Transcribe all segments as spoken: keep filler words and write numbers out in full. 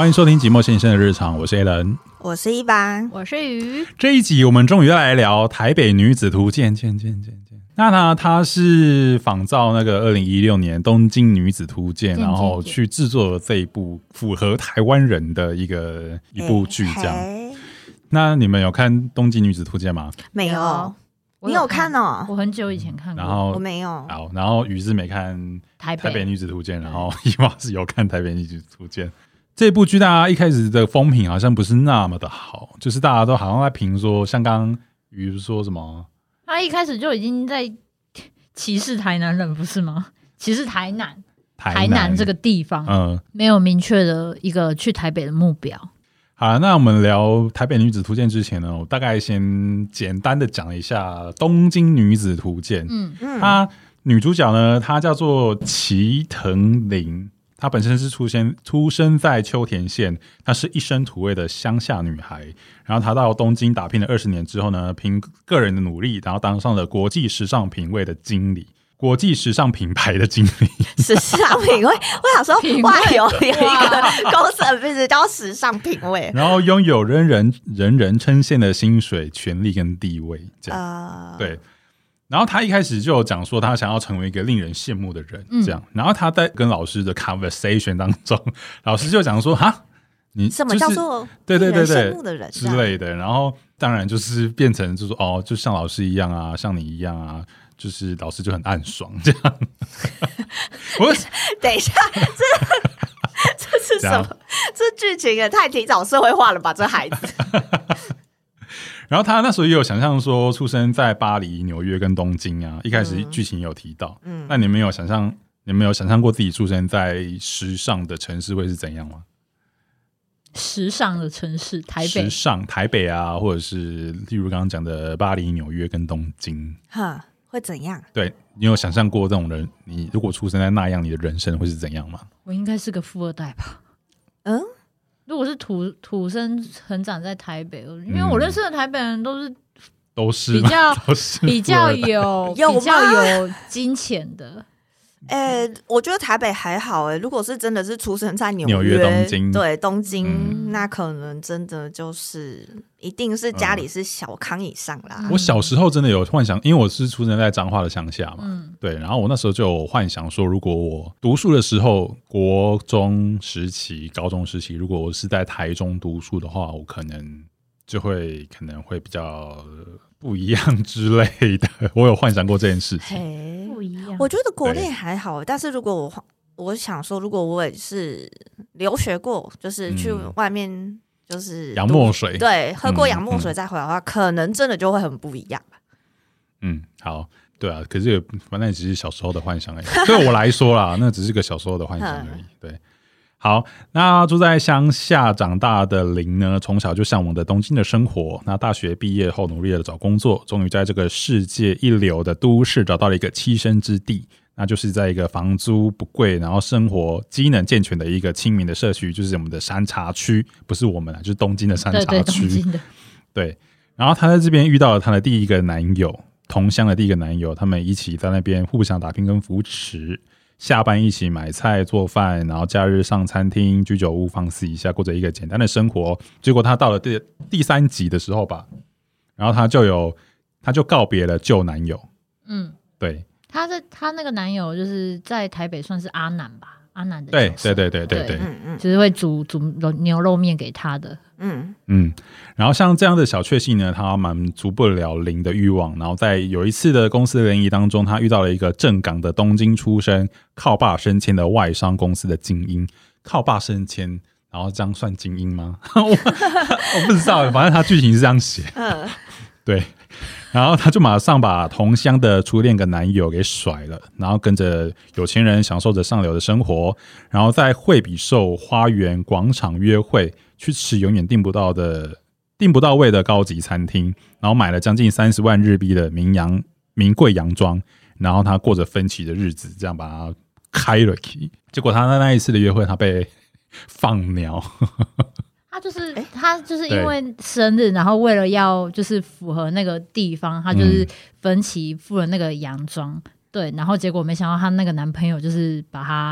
迎收听寂寞先生的日常，我是 Alan， 我是一般， 我是鱼。 这一集我们终于要来聊台北女子图鉴，见见见见。那呢，它是仿照那个二零一六年东京女子图鉴，然后去制作了这一部符合台湾人的一个一部剧，这样。欸、那你们有看东京女子图鉴吗？ 没有。你有看哦？ 我很久以前看过， 然后我没有。 好，然后鱼是没看台北, 台北女子图鉴，然后伊娃是有看台北女子图鉴。这部剧大家一开始的风评好像不是那么的好，就是大家都好像在评说，像刚刚鱼说什么， 他一开始就已经在歧视台南人，不是吗？歧视台南，台 南, 台南这个地方，嗯，没有明确的一个去台北的目标。 好，那我们聊台北女子图鉴之前呢，我大概先简单的讲一下东京女子图鉴。嗯嗯，她女主角呢，她叫做齐藤绫，她本身是出生出生在秋田县，她是一身土味的乡下女孩。然后她到东京打拼了二十年之后呢，凭个人的努力，然后当上了国际时尚品味的经理。国际时尚品牌的经理， 时尚品味，我想说，哇，有有一个公司的名字叫时尚品味， 然后拥有人人人人称羡的薪水、权力跟地位，这样、呃、对。然后他一开始就有讲说，他想要成为一个令人羡慕的人，这样。嗯、然后他在跟老师的 conversation 当中，老师就讲说，哈，你、就是、 什么叫做对对对对羡慕的人之类的。然后当然就是变成就是哦，就像老师一样啊，像你一样啊。就是老师就很暗爽这样我等一下，这这是什么？这剧情也太提早社会化了吧，这孩子。 然后他那时候也有想象说，出生在巴黎、纽约跟东京啊。一开始剧情也有提到，嗯，那你们有想象，你们有想象过自己出生在时尚的城市会是怎样吗？ 时尚的城市，台北， 时尚台北啊，或者是例如刚刚讲的巴黎、纽约跟东京， 哈。会怎样？ 对，你有想象过这种人，你如果出生在那样，你的人生会是怎样吗？ 我应该是个富二代吧。嗯，如果是土土生成长在台北，因为我认识的台北人都是都是比较是比较有比较有金钱的。 哎、欸，我觉得台北还好哎、欸。如果是真的是出生在纽约、 纽约东京， 对东京、嗯，那可能真的就是一定是家里是小康以上啦。 嗯、我小时候真的有幻想，因为我是出生在彰化的乡下嘛，嗯、对，然后我那时候就有幻想说，如果我读书的时候，国中时期、高中时期，如果我是在台中读书的话，我可能就会可能会比较不一样之类的。我有幻想过这件事情。 不一样， 我觉得国内还好，但是如果我我想说，如果我也是留学过，就是去外面就是洋墨水， 对，喝过洋墨水再回来的话、嗯嗯，可能真的就会很不一样。 嗯，好，对啊，可是也反正只是小时候的幻想而已。对我来说啦，那只是个小时候的幻想而已。对，好，那住在乡下长大的林呢，从小就向往的东京的生活。那大学毕业后努力的找工作，终于在这个世界一流的都市找到了一个栖身之地，那就是在一个房租不贵，然后生活机能健全的一个亲民的社区，就是我们的山茶区，不是我们啦，就是东京的山茶区。 对对，东京的。 对，然后他在这边遇到了他的第一个男友，同乡的第一个男友，他们一起在那边互相打拼跟扶持。下班一起买菜做饭，然后假日上餐厅居酒屋放肆一下，过着一个简单的生活。结果他到了 第, 第三集的时候吧，然后他就有他就告别了旧男友。嗯，对， 他的他那个男友就是在台北算是阿南吧，阿南的对对对对对对， 嗯嗯，就是会煮煮牛肉面给他的。 嗯嗯，然后像这样的小确幸呢，他满足不了林的欲望。然后在有一次的公司联谊当中，他遇到了一个正港的东京出身、靠爸升迁的外商公司的精英。靠爸升迁，然后这样算精英吗？我, 我不知道，反正他剧情是这样写。嗯，对。然后他就马上把同乡的初恋跟男友给甩了，然后跟着有钱人享受着上流的生活，然后在惠比寿花园广场约会，去吃永远订不到的订不到位的高级餐厅，然后买了将近三十万日币的名洋名贵洋装，然后他过着分期的日子，这样把他开了去。结果他那一次的约会，他被放鸟。 他就是他就是因为生日，然后为了要就是符合那个地方，他就是分期付了那个洋装、嗯，对，然后结果没想到她那个男朋友就是把她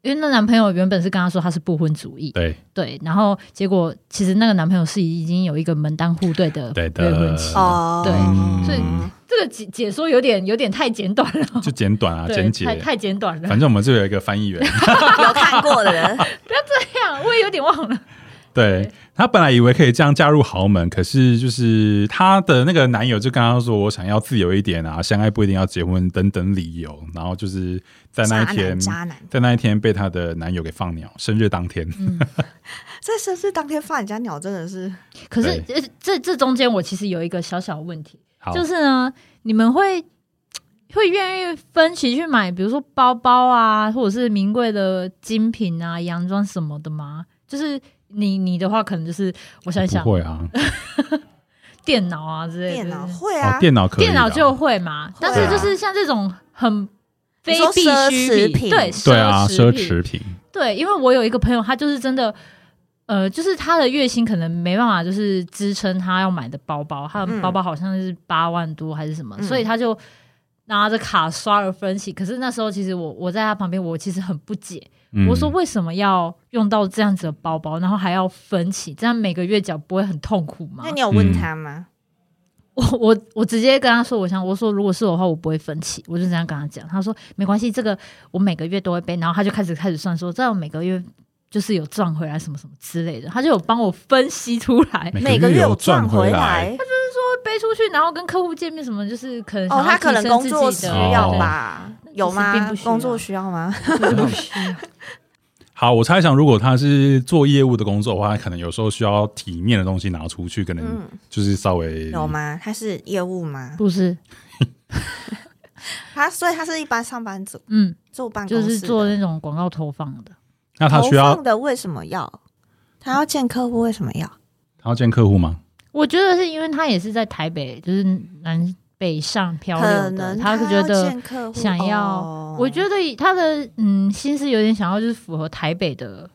因为那男朋友原本是跟他说他是不婚主义， 对对，然后结果其实那个男朋友是已经有一个门当户对的未婚妻， 哦， 对，所以这个解解说有点有点太简短了， 就简短啊，简洁， 太太简短了。 反正我们这有一个翻译员， 有看过的人， 不要这样，我也有点忘了。 对，他本来以为可以这样嫁入豪门，可是就是他的那个男友就跟他说：“我想要自由一点啊，相爱不一定要结婚等等理由。”然后就是在那一天， 渣男， 在那一天被他的男友给放鸟，生日当天， 嗯、 在生日当天放人家鸟真的是。 可是这这中间我其实有一个小小问题，就是呢，你们会会愿意分期去买，比如说包包啊，或者是名贵的精品啊、洋装什么的吗？就是你你的话，可能就是我想想， 不会啊， 电脑啊之类的， 电脑会啊， 哦、电脑可以， 电脑就会嘛。 啊、 但是就是像这种很非必需品，对对啊，奢侈品， 对，因为我有一个朋友，他就是真的。呃，就是他的月薪可能没办法，就是支撑他要买的包包，他的包包好像是八万多还是什么，嗯、所以他就拿着卡刷了分期。可是那时候其实我我在他旁边，我其实很不解，嗯、我说为什么要用到这样子的包包，然后还要分期，这样每个月缴不会很痛苦吗？ 那你有问他吗？ 嗯、我我我直接跟他说，我想我说如果是我的话，我不会分期，我就这样跟他讲。他说没关系，这个我每个月都会背，然后他就开始开始算说，这样每个月。就是有赚回来什么什么之类的，他就有帮我分析出来， 每个月有赚回来。 他就是说背出去，然后跟客户见面什么，就是可能哦，他可能工作需要吧？有吗？工作需要吗？ 不需要。 好，我猜想，如果他是做业务的工作的话，他可能有时候需要体面的东西拿出去，可能就是稍微、 嗯、有吗？他是业务吗？ 不是。 他所以他是一般上班族， 嗯， 坐办公室就是做那种广告投放的。 那他需要投放的为什么要？他要见客户为什么要？ 他要见客户吗？ 我觉得是因为他也是在台北，就是南北上漂流的， 他觉得想要， 哦、 我觉得他的嗯心思有点想要就是符合台北的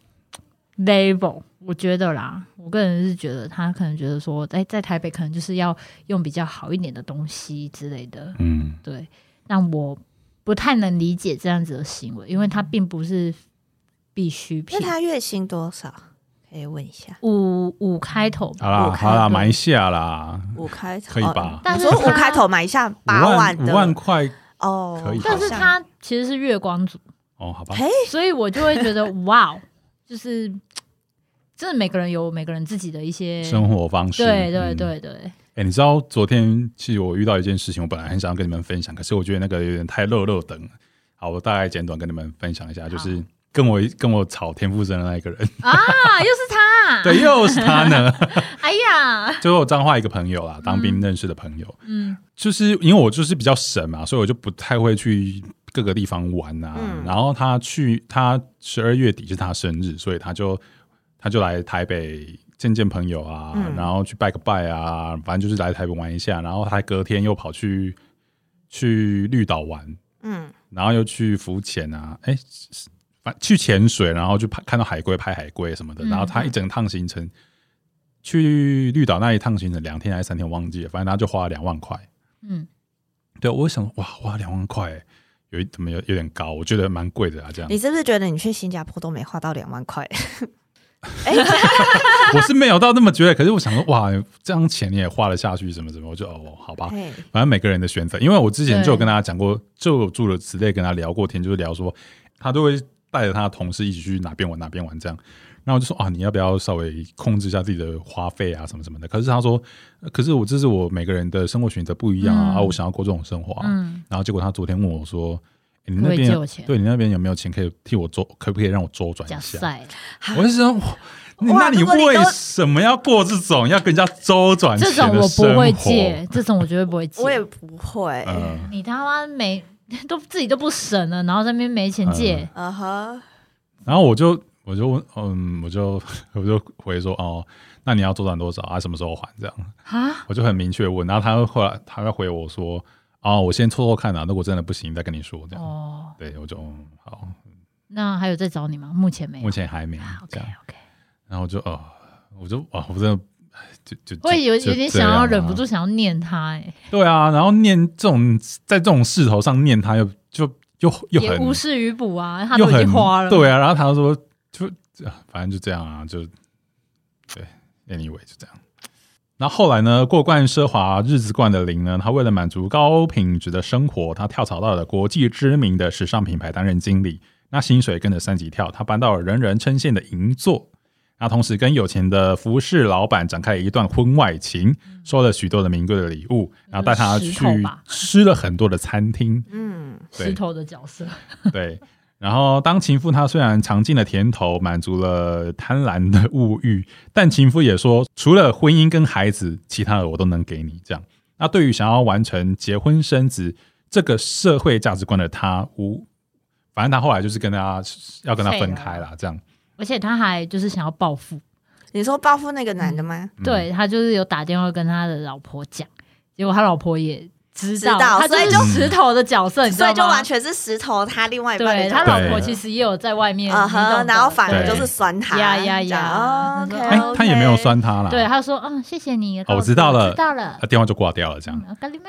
level， 我觉得啦，我个人是觉得他可能觉得说，在在台北可能就是要用比较好一点的东西之类的，嗯，对。但我不太能理解这样子的行为，因为他并不是。必需品。 那他月薪多少？可以问一下。 五五开头吧。 好啦，好啦，买一下啦。 五开头可以吧？ 哦、但是五开头买一下八万的五万块哦， 可以。 但是他其实是月光族哦，好吧。 所以我就会觉得哇，就是真的每个人有每个人自己的一些生活方式。 对对对对。 哎、嗯欸，你知道昨天其实我遇到一件事情，我本来很想要跟你们分享，可是我觉得那个有点太热热等。好，我大概简短跟你们分享一下，就是跟我跟我吵田馥甄的那一个人啊，又是他， 对，又是他呢。 哎呀， 就是我彰化一个朋友啦，当兵认识的朋友，嗯，就是因为我就是比较省嘛，所以我就不太会去各个地方玩啊。嗯、然后他去，他十二月底是他生日，所以他就他就来台北见见朋友啊，嗯、然后去拜个拜啊，反正就是来台北玩一下。然后他隔天又跑去去绿岛玩，嗯。然后又去浮潜啊，哎，去潜水，然后就看到海龟，拍海龟什么的。然后他一整趟行程，去绿岛那一趟行程两天还是三天，忘记了，反正他就花了两万块。嗯，对，我想哇，花两万块，有怎么有有点高？我觉得蛮贵的啊，这样。 你是不是觉得你去新加坡都没花到两万块？ 欸、我是没有到那么觉得，可是我想说，哇，这样钱你也花了下去，什么什么，我就哦，好吧，反正每个人的选择。因为我之前就有跟大家讲过，就有住了之类跟他聊过天，就是聊说他都会带着他的同事一起去哪边玩哪边玩这样。然后我就说啊，你要不要稍微控制一下自己的花费啊，什么什么的。可是他说，可是我这是我每个人的生活选择不一样啊，嗯、啊我想要过这种生活、啊嗯。然后结果他昨天问我说。欸、你那边对你那边有没有钱可以替我周，可不可以让我周转一下？我就说，那你为什么要过这种要跟人家周转钱的生活？ 这种我不会借，这种我绝对不会借。 我也不会、 呃。你他妈没都自己都不省了，然后在那边没钱借，嗯哼、 呃。然后我就我就嗯我就我就回说哦，那你要周转多少啊？什么时候还？这样啊？我就很明确问，然后他后来他会回我说。哦，我先凑凑看啊，如果真的不行再跟你说这样。哦，对，我就、嗯、好。 那还有在找你吗？目前没有， 目前还没。 啊、OK OK。 然后我就哦，我就哦，我真的就就我有有点想要忍不住想要念他哎、欸。 对啊，然后念这种在这种势头上念他又就又又很也无事于补啊，他都已经花了。 对啊，然后他说就反正就这样啊，就对 ，anyway 就这样。然后后来呢，过惯奢华日子惯的林呢，他为了满足高品质的生活，他跳槽到了国际知名的时尚品牌担任经理，那薪水跟着三级跳，他搬到了人人称羡的银座。那同时跟有钱的服饰老板展开了一段婚外情，收了许多的名贵的礼物，然后带他去吃了很多的餐厅。 嗯， 石头的角色。 对，然后当情妇，她虽然尝尽了甜头，满足了贪婪的物欲，但情妇也说，除了婚姻跟孩子，其他的我都能给你。这样，那对于想要完成结婚生子这个社会价值观的他，无，反正他后来就是跟他要跟他分开了，这样。 而且他还就是想要报复。 你说报复那个男的吗？ 嗯、对，他就是有打电话跟他的老婆讲，结果他老婆也知道， 知道他就是石头的角色，你知道吗？ 所以就完全是石头他另外一半的角色。 对，他老婆其实也有在外面， 嗯哼，然后反而就是酸他， 呀呀呀， 哎，他也没有酸他啦。 对，他说，嗯，谢谢你， 哦，我知道了， 知道了， 电话就挂掉了，这样。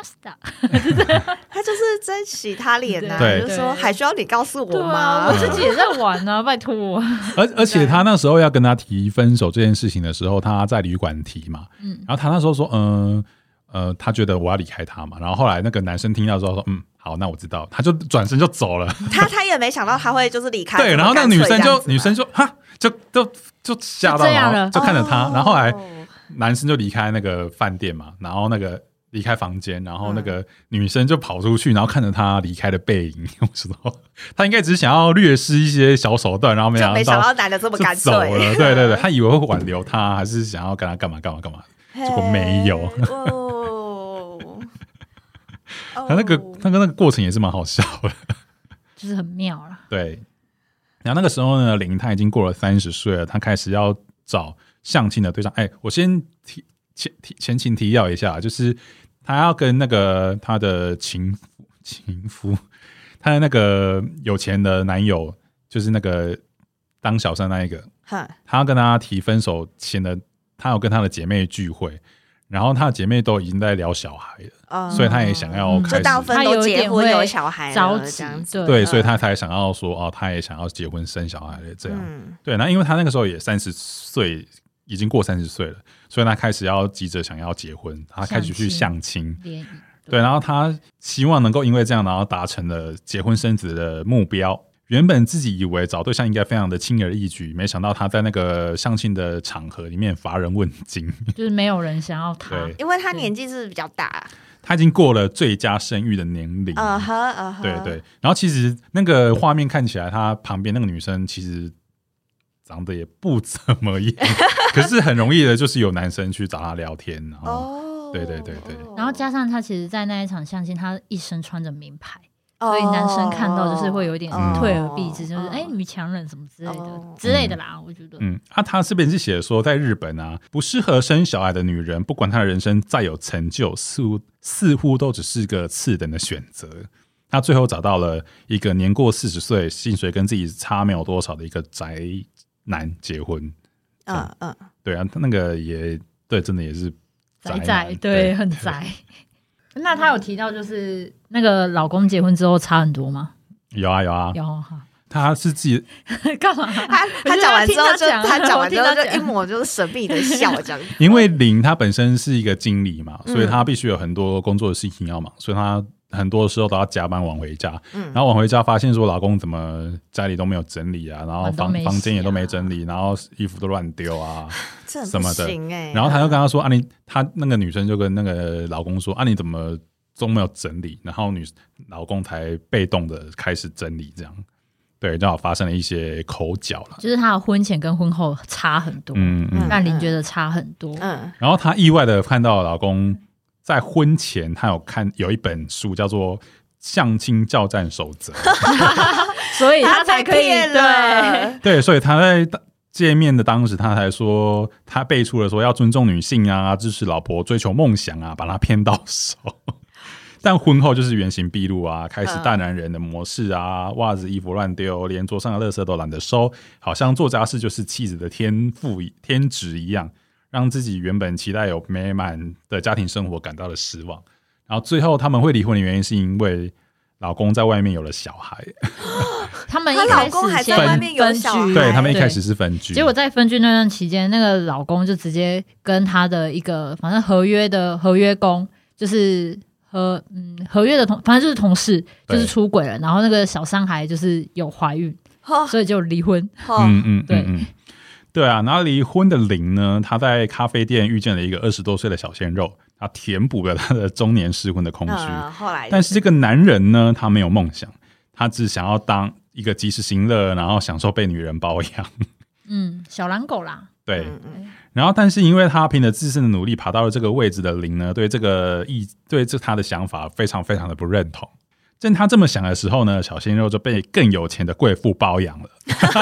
他就是在洗他脸呐，就说还需要你告诉我吗？ 我自己也在玩啊，拜托我。 而而且他那时候要跟他提分手这件事情的时候，他在旅馆提嘛，嗯，然后他那时候说，嗯。呃，他觉得我要离开他嘛，然后后来那个男生听到之后说，嗯，好，那我知道，他就转身就走了。 他他也没想到他会就是离开， 对，然后那个女生就女生就哈，就就就吓到了，就看着他，哦、然后后来男生就离开那个饭店嘛，然后那个离开房间，然后那个女生就跑出去，然后看着他离开的背影，我知道他应该只是想要略施一些小手段，然后没想到没想到男的这么干脆走了，对对对，他以为会挽留他，还是想要跟他干嘛干嘛干嘛，结果没有。他那个他跟那个过程也是蛮好笑的， 就是很妙了。 对，然后那个时候呢，林他已经过了三十岁了，他开始要找相亲的对象。哎，我先提前前情提要一下，就是他要跟那个他的情夫情夫，他的那个有钱的男友，就是那个当小三那一个，他要跟他提分手前的，他有跟他的姐妹聚会。然后他的姐妹都已经在聊小孩了，嗯、所以他也想要开始， 就大部分都结婚有小孩了，这样子。 对，所以他才想要说哦，他也想要结婚生小孩了，这样。嗯、对，那因为他那个时候也三十岁，已经过三十岁了，所以他开始要急着想要结婚，他开始去相亲。对，对，然后他希望能够因为这样，然后达成了结婚生子的目标。原本自己以为找对象应该非常的轻而易举，没想到他在那个相亲的场合里面乏人问津， 就是没有人想要他， 因为他年纪是比较大， 他已经过了最佳生育的年龄。 uh huh, uh huh. 对对。然后其实那个画面看起来，他旁边那个女生其实长得也不怎么样，可是很容易的，就是有男生去找他聊天，然后、oh, 对对对对， 然后加上他其实，在那一场相亲，他一身穿着名牌。所以男生看到就是会有点退而避之，就是哎，女强人什么之类的之类的啦。我觉得， 嗯，啊，他这边是写说，在日本啊，不适合生小孩的女人，不管她的人生再有成就，似乎似乎都只是个次等的选择。他最后找到了一个年过四十岁、薪水跟自己差没有多少的一个宅男结婚。嗯嗯，对啊，那个也对，真的也是宅宅，对，很宅。那他有提到就是那个老公结婚之后差很多吗？ 有啊有啊有啊， 他是自己干嘛？ 他他讲完之后就他讲完之后就一抹就是神秘的笑这样。 因为林他本身是一个经理嘛，所以他必须有很多工作的事情要忙，所以他很多时候都要加班晚回家。嗯、然后晚回家发现说老公怎么家里都没有整理啊，然后房、啊、房间也都没整理，然后衣服都乱丢啊。什么的， 欸、 然后他就跟他说：“啊你，他那个女生就跟那个老公说：‘啊，你怎么都没有整理？’然后女老公才被动的开始整理，这样对，正好发生了一些口角了。 就是他的婚前跟婚后差很多，嗯嗯，让林觉得差很多。 嗯， 然后他意外的看到老公在婚前，他有看有一本书叫做《相亲教战守则》， 所以他才可以对对，所以他在。见面的当时，他才说他背出了说要尊重女性啊，支持老婆追求梦想啊，把他骗到手。但婚后就是原形毕露啊，开始大男人的模式啊，袜子衣服乱丢，连桌上的垃圾都懒得收，好像做家事就是妻子的天赋天职一样，让自己原本期待有美满的家庭生活感到了失望。然后最后他们会离婚的原因是因为老公在外面有了小孩。 他们一她开始老公还在先外面有小孩， 对，他们一开始是分居， 结果在分居那段期间，那个老公就直接跟他的一个反正合约的合约工，就是和嗯合约的同，反正就是同事，就是出轨了。然后那个小三孩就是有怀孕，所以就离婚。 嗯嗯， 对。 嗯嗯对啊，然后离婚的林呢，他在咖啡店遇见了一个二十多岁的小鲜肉，他填补了他的中年失婚的空虚。 呃、后来， 但是这个男人呢，他没有梦想，他只想要当一个及时行乐，然后享受被女人包养。 嗯，小狼狗啦。 对， 嗯、 然后但是因为他凭着自身的努力爬到了这个位置的林呢，对这个意对这他的想法非常非常的不认同。正他这么想的时候呢，小鲜肉就被更有钱的贵妇包养了。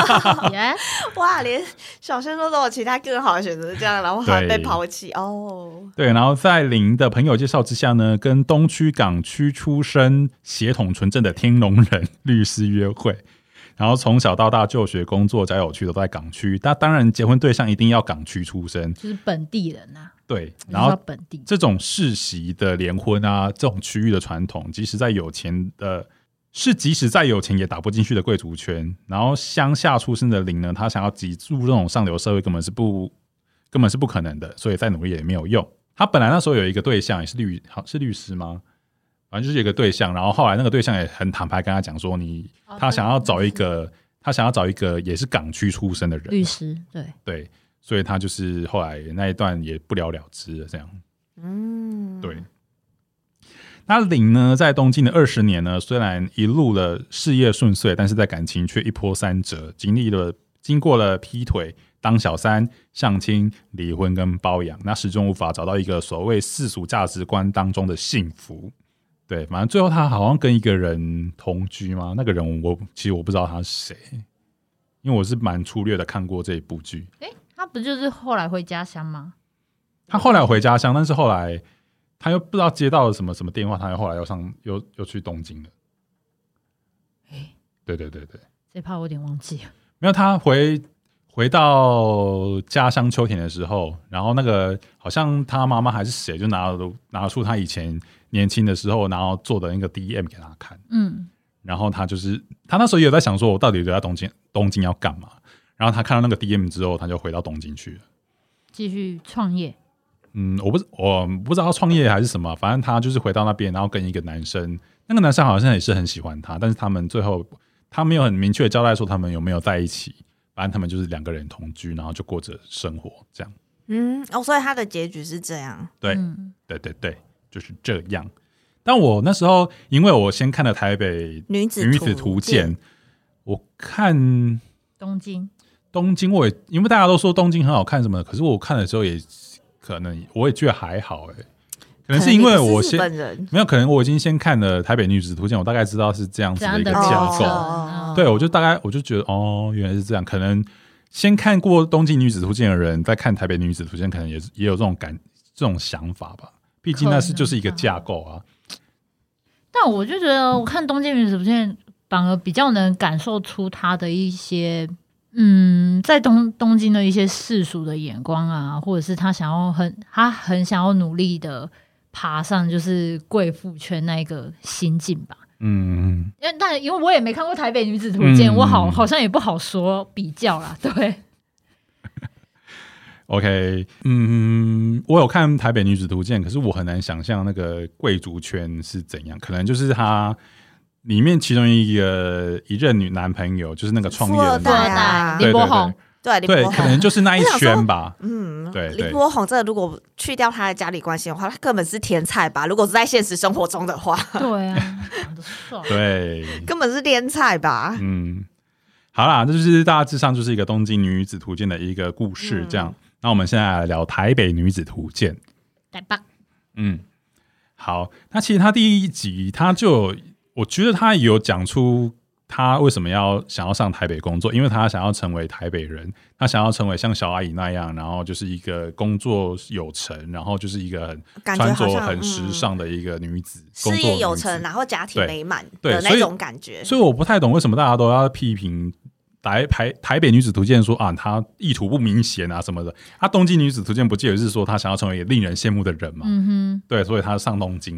yeah? 哇，连小鲜肉都有其他更好的选择，这样然后还被抛弃哦。 对，然后在林的朋友介绍之下呢，跟东区港区出身、血统纯正的天龙人律师约会。然后从小到大就学、工作、交友区都在港区，那当然结婚对象一定要港区出身， 就是本地人啊。 对，然后本地这种世袭的联婚啊，这种区域的传统，即使在有钱的，是即使再有钱也打不进去的贵族圈。然后乡下出身的林呢，他想要挤入这种上流社会，根本是不根本是不可能的，所以再努力也没有用。他本来那时候有一个对象，也是律是律师吗？反正就是有一个对象，然后后来那个对象也很坦白跟他讲说，你他想要找一个，他想要找一个也是港区出身的人， 律师，对对。所以他就是后来那一段也不了了之了，这样。 嗯， 对。那林呢，在东京的二十年呢，虽然一路的事业顺遂，但是在感情却一波三折，经历了经过了劈腿、当小三、相亲、离婚跟包养，那始终无法找到一个所谓世俗价值观当中的幸福。对，反正最后他好像跟一个人同居嘛，那个人我其实我不知道他是谁，因为我是蛮粗略的看过这一部剧。 欸他不就是后来回家乡吗？ 他后来回家乡，但是后来他又不知道接到了什么什么电话，他又后来又上又又去东京了。 欸、 对对对对， 这怕我有点忘记了。 没有，他回回到家乡秋田的时候，然后那个好像他妈妈还是谁，就拿了拿出他以前年轻的时候，然后做的那个 D M 给他看。嗯，然后他就是他那时候也有在想说，我到底留在东京东京要干嘛？然后他看到那个 D M 之后，他就回到东京去了， 继续创业。 嗯，我不我不知道创业还是什么，反正他就是回到那边，然后跟一个男生，那个男生好像也是很喜欢他，但是他们最后他没有很明确的交代说他们有没有在一起，反正他们就是两个人同居，然后就过着生活这样。 嗯，哦，所以他的结局是这样。 对，嗯、对对对，就是这样。但我那时候因为我先看了台北女子女子图鉴，我看东京。 东京我也因为大家都说东京很好看什么的，可是我看的时候也可能我也觉得还好哎、欸，可能是因为我先没有，可能我已经先看了台北女子图鉴，我大概知道是这样子的一个架构， 哦、 对，我就大概我就觉得哦，原来是这样。可能先看过东京女子图鉴的人，在看台北女子图鉴，可能也也有这种感这种想法吧。毕竟那是就是一个架构啊。 但我就觉得，我看东京女子图鉴反而比较能感受出她的一些。嗯，在东东京的一些世俗的眼光啊，或者是他想要很他很想要努力的爬上就是贵妇圈那一个心境吧。嗯，因为但因为我也没看过台北女子图鉴，嗯、我好好像也不好说比较啦。对 ，OK， 嗯，我有看台北女子图鉴，可是我很难想象那个贵族圈是怎样，可能就是他。里面其中一个一任女男朋友就是那个创业的富二代林柏宏， 对对，可能就是那一圈吧。 嗯， 对， 林柏宏这如果去掉他的家里关系的话，他根本是天菜吧？如果是在现实生活中的话， 对啊， 对， 根本是天菜吧？ 嗯，好啦，这就是大致上就是一个东京女子图鉴的一个故事，这样。嗯、那我们现在来聊台北女子图鉴。 台北， 嗯，好，那其实他第一集他就。我觉得他有讲出他为什么要想要上台北工作，因为他想要成为台北人，他想要成为像小阿姨那样，然后就是一个工作有成，然后就是一个很穿着很时尚的一个女子， 事业有成，然后家庭美满的那种感觉。 所以我不太懂为什么大家都要批评台台台北女子图鉴说啊，她意图不明显啊什么的。啊，东京女子图鉴不记得是说她想要成为令人羡慕的人嘛？嗯哼，对，所以她上东京嘛。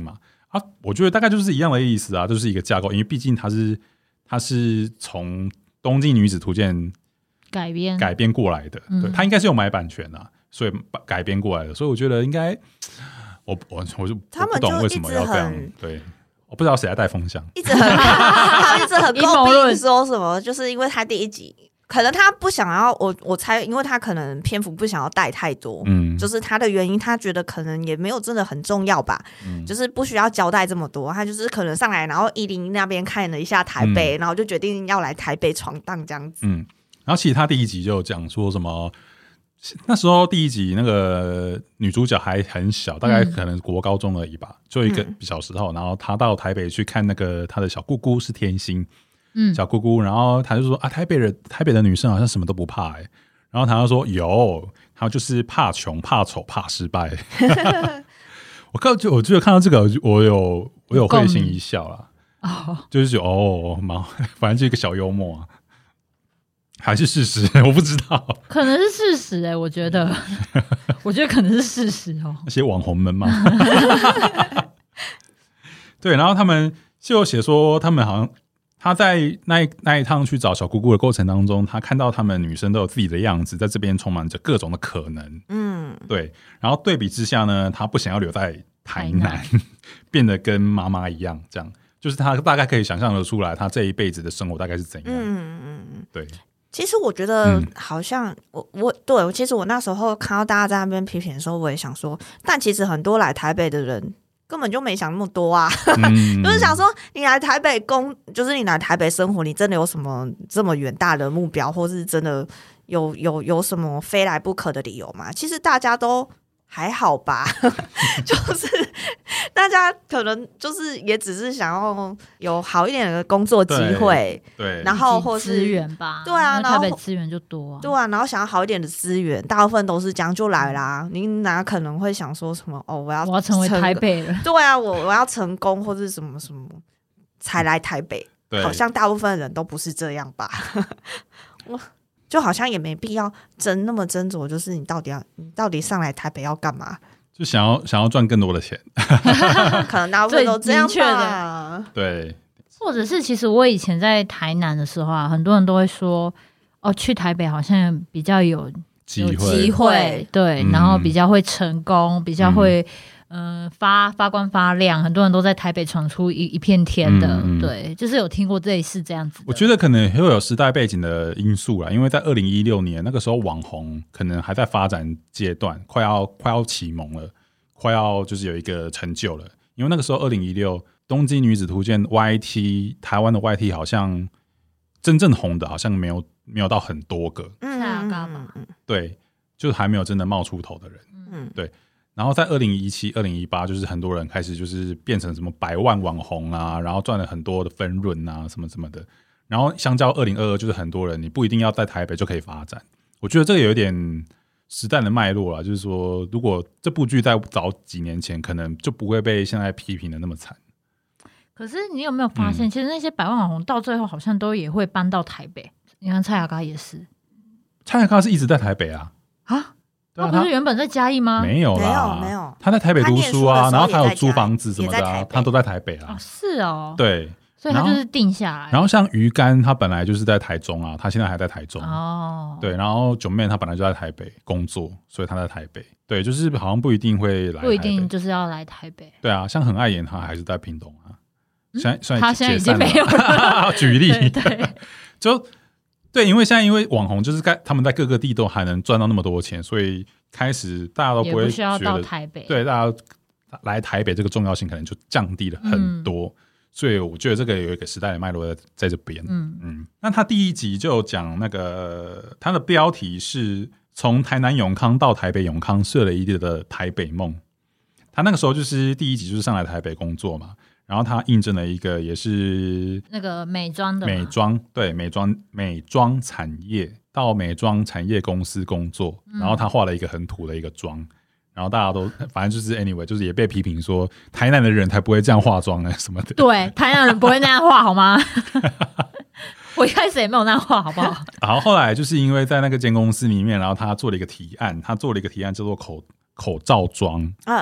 啊，我觉得大概就是一样的意思啊，就是一个架构，因为毕竟它是它是从《东京女子图鉴》 改编改编过来的，嗯、对，它应该是有买版权啊，所以改编过来的，所以我觉得应该，我我我就不懂为什么要这样，对，我不知道谁在带风向， 一直很他一直很诟病说什么，就是因为他第一集。可能他不想要我，我猜，因为他可能篇幅不想要带太多，嗯，就是他的原因，他觉得可能也没有真的很重要吧，嗯，就是不需要交代这么多，他就是可能上来，然后一零一那边看了一下台北，嗯、然后就决定要来台北闯荡这样子， 嗯，然后其实他第一集就讲说什么，那时候第一集那个女主角还很小，大概可能国高中而已吧，嗯、就一个小时候，然后她到台北去看那个她的小姑姑是天心。嗯，小姑姑，然后他就说啊，台北人台北的女生好像什么都不怕哎、欸，然后他就说有，他就是怕穷、怕丑、怕失败。我看就我觉得看到这个，我有我有会心一笑啦，哦，就是觉得哦，蛮反正就一个小幽默啊，还是事实，我不知道， 可能是事实哎、欸，我觉得，我觉得可能是事实哦， 那些网红们嘛，对，然后他们就有写说他们好像。他在那 一, 那一趟去找小姑姑的过程当中，他看到他们女生都有自己的样子，在这边充满着各种的可能。嗯，对。然后对比之下呢，他不想要留在台南，台南变得跟妈妈一样，这样就是他大概可以想象得出来，他这一辈子的生活大概是怎样。嗯嗯嗯，对。 其实我觉得好像、嗯、我我对，其实我那时候看到大家在那边批评的时候，我也想说，但其实很多来台北的人。根本就没想那么多啊、嗯、就是想说你来台北工，就是你来台北生活，你真的有什么这么远大的目标，或是真的有有有什么非来不可的理由吗？其实大家都还好吧就是大家可能就是也只是想要有好一点的工作机会， 对, 对，然后或是资源吧， 对啊， 台北资源就多、啊， 对啊，然后想要好一点的资源，大部分都是这样就来啦。你哪可能会想说什么哦，我要我要成为台北人？ 对啊，我我要成功或是什么什么才来台北？好像大部分人都不是这样吧？我。就好像也没必要斟那么斟酌，就是你到底要你到底上来台北要干嘛？ 就想要想要赚更多的钱， 可能大部分都这样吧。 对， 或者是其实我以前在台南的时候啊，很多人都会说，哦，去台北好像比较有机会， 机会对、嗯，然后比较会成功，比较会。嗯、呃，发发光发亮，很多人都在台北闯出一一片天的、嗯嗯，对，就是有听过类似这样子的。 我觉得可能会有时代背景的因素啦，因为在二零一六年那个时候，网红可能还在发展阶段，快要快要启蒙了，快要就是有一个成就了。因为那个时候二零一六东京女子图鉴 Y T 台湾的 Y T 好像真正红的，好像没有没有到很多个， 嗯嗯嗯，对，就是还没有真的冒出头的人，嗯，对。然后在二零一七、二零一八，就是很多人开始就是变成什么百万网红啊，然后赚了很多的分润啊，什么什么的。然后相较二零二二，就是很多人你不一定要在台北就可以发展。我觉得这个有点时代的脉络啦，就是说，如果这部剧在早几年前，可能就不会被现在批评的那么惨。 可是你有没有发现，嗯、其实那些百万网红到最后好像都也会搬到台北？你看蔡雅嘎也是， 蔡雅嘎是一直在台北啊啊。 他不是原本在嘉义吗？ 没有啦， 没有没有， 他在台北读书啊，然后他有租房子什么的啊，他都在台北啊。 哦，是哦， 对， 所以他就是定下来。 然后像鱼竿，他本来就是在台中啊，他现在还在台中哦。对，然后九妹她本来就在台北工作，所以她在台北。对，就是好像不一定会来台北， 不一定就是要来台北。 对啊，像很爱演他还是在屏东啊。现在现在他现在已经没有了。 举例， 对对就。对，因为现在因为网红就是在他们在各个地都还能赚到那么多钱，所以开始大家都不会觉得也不需要到台北， 对，大家来台北这个重要性可能就降低了很多，嗯、所以我觉得这个有一个时代的脉络 在, 在这边。嗯嗯，那他第一集就讲那个他的标题是从台南永康到台北永康设了一个的台北梦，他那个时候就是第一集就是上来台北工作嘛。然后他应征了一个也是那个美妆的美妆，对，美妆美妆产业到美妆产业公司工作，嗯、然后他画了一个很土的一个妆，然后大家都反正就是 anyway 就是也被批评说台南的人才不会这样化妆呢什么的， 对，台南人不会那样画好吗？我一开始也没有那样画好不好？ 然后后来就是因为在那个间公司里面，然后他做了一个提案，他做了一个提案叫做口口罩妆，嗯。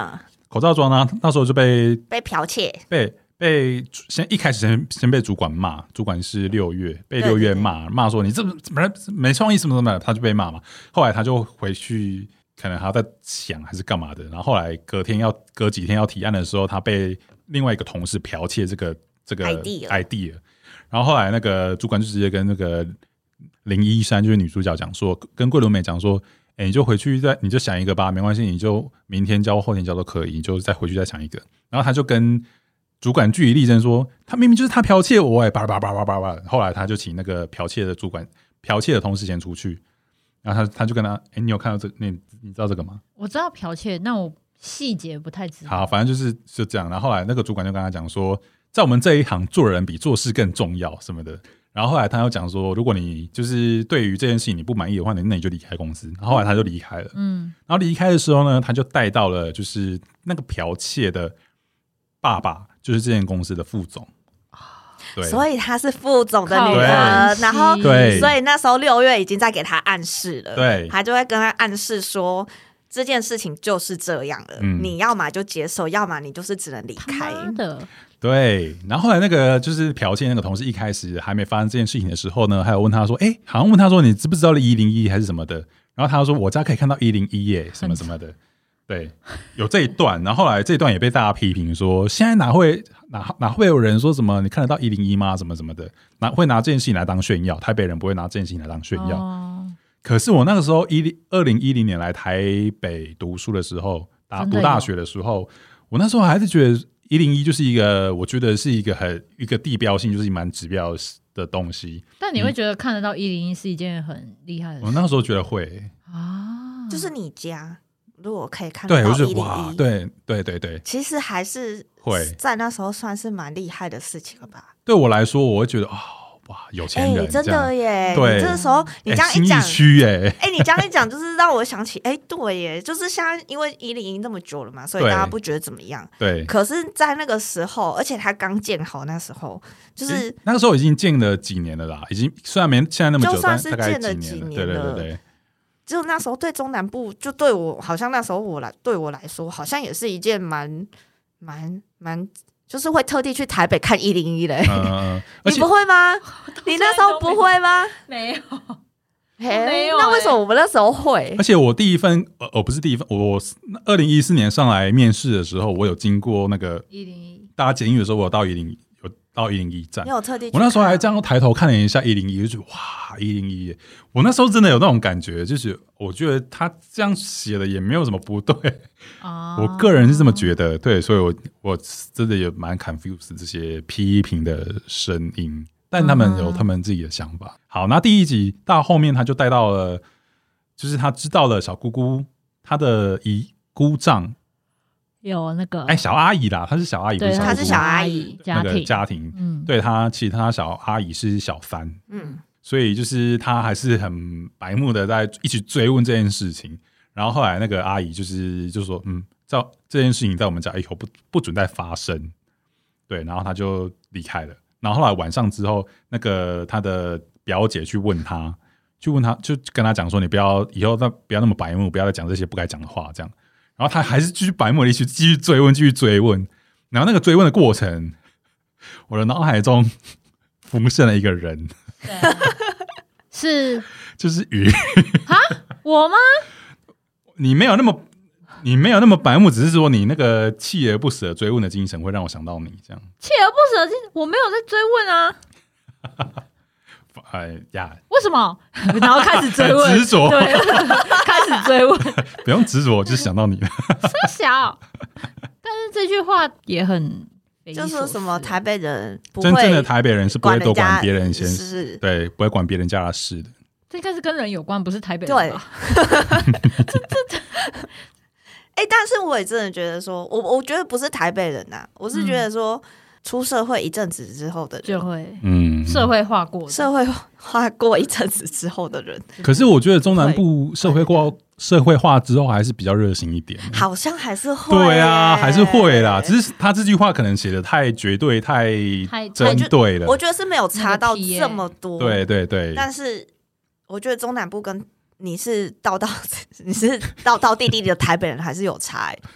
口罩庄呢，那时候就被被剽窃， 被被先一开始先先被主管骂，主管是六月被六月骂骂说你这没没创意什么什么的，他就被骂嘛。后来他就回去，可能还在想还是干嘛的，然后后来隔天要隔几天要提案的时候，他被另外一个同事剽窃这个这个 idea，, idea 然后后来那个主管就直接跟那个林依珊就是女主角讲说，跟桂纶镁讲说，哎、欸，你就回去再你就想一个吧，没关系，你就明天交后天交都可以，你就再回去再想一个。然后他就跟主管据理力争说，他明明就是他剽窃我哎、欸，叭叭叭叭叭叭。后来他就请那个剽窃的主管、剽窃的同事先出去，然后他他就跟他，哎、欸，你有看到这？你你知道这个吗？ 我知道剽窃，但我细节不太知道。 好，反正就是就这样。然后后来那个主管就跟他讲说，在我们这一行，做人比做事更重要什么的。然后后来他又讲说，如果你就是对于这件事情你不满意的话，那你就离开公司。然后后来他就离开了。嗯，然后离开的时候呢，他就带到了就是那个剽窃的爸爸。就是这间公司的副总，对， 所以她是副总的女儿，然后对，所以那时候六月已经在给她暗示了， 对， 她就会跟她暗示说这件事情就是这样了，嗯、你要么就接受，要么你就是只能离开的。 对，然后后来那个就是剽窃那个同事一开始还没发生这件事情的时候呢，还有问他说，哎、欸，好像问他说你知不知道一零一还是什么的，然后他说我家可以看到一零一耶，什么什么的。对，有这一段，然后后来这一段也被大家批评说，现在哪会哪哪会有人说什么你看得到一零一吗？什么什么的，哪会拿这件事情来当炫耀？台北人不会拿这件事情来当炫耀。哦、可是我那个时候一二零一零年来台北读书的时候，打读大学的时候，我那时候还是觉得一零一就是一个，我觉得是一个很一个地标性，就是蛮指标的东西。 但你会觉得看得到一零一是一件很厉害的事？ 我那时候觉得会啊，就是你家。如果可以看得到一零一， 对对对对， 其实还是会在那时候算是蛮厉害的事情了吧？ 对我来说，我会觉得哦，哇，有钱人、欸、 真的耶！ 对， 你这时候你这样一讲， 哎、 欸，你这样一讲，就是让我想起，哎、欸，对耶，就是像因为一零一那么久了嘛，所以大家不觉得怎么样。 对， 可是，在那个时候，而且它刚建好，那时候就是、欸、 那个时候已经建了几年了啦，已经虽然没现在那么久， 就算是但大概建了几年了， 对对对对。 就那时候对中南部，就对我好像那时候我来对我来说，好像也是一件蛮蛮蛮，就是会特地去台北看一零一嘞。 嗯、 你不会吗？你那时候不会吗？ 没有， 没有、欸。那为什么我们那时候会？ 而且我第一份，呃，我不是第一份，我二零一四年上来面试的时候，我有经过那个一零一， 大家检疫的时候，我有到一零一。到一零一站， 你有特地？ 我那时候还这样抬头看了一下一零一，就觉得哇，一零一！我那时候真的有那种感觉，就是我觉得他这样写的也没有什么不对，哦、我个人是这么觉得。对，所以我我真的也蛮 confused 这些批评的声音，但他们有他们自己的想法。嗯、好，那第一集到后面他就带到了，就是他知道了小姑姑她的姨姑丈。 有那个哎，小阿姨啦，她是小阿姨， 对，她是小阿姨那个家庭，嗯，对她其实她小阿姨是小三，嗯，所以就是她还是很白目的在一起追问这件事情，然后后来那个阿姨就是就说，嗯，这这件事情在我们家以后不不准再发生，对，然后她就离开了，然后后来晚上之后，那个她的表姐去问她，去问她就跟她讲说，你不要以后再不要那么白目，不要再讲这些不该讲的话，这样。然后他还是继续白目的去继续追问，继续追问。然后那个追问的过程，我的脑海中浮现了一个人， 对，是就是鱼啊，我吗？ 你没有那么，你没有那么白目，只是说你那个锲而不舍追问的精神会让我想到你这样。 锲而不舍的精神，我没有在追问啊。 哎呀， 为什么？然后开始追问， 执着， 对，开始追问， 不用执着，我就是想到你了。 傻小，但是这句话也很， 就是什么台北人不会， 真正的台北人是不会多管别人先事， 对，不会管别人家的事的。 这应该是跟人有关，不是台北人吧？ 对，这这。哎、欸，但是我也真的觉得说，我我觉得不是台北人呐、啊，我是觉得说。嗯出社会一阵子之后的人就会，嗯，社会化过， 社会化过一阵子之后的人。 可是我觉得中南部社会化社会化之后还是比较热心一点， 好像还是会， 对啊，还是会啦。只是他这句话可能写的太绝对、太针对了。 我觉得是没有差到这么多， 对对对。 但是我觉得中南部跟你是道道你是道道地地的台北人还是有差、欸。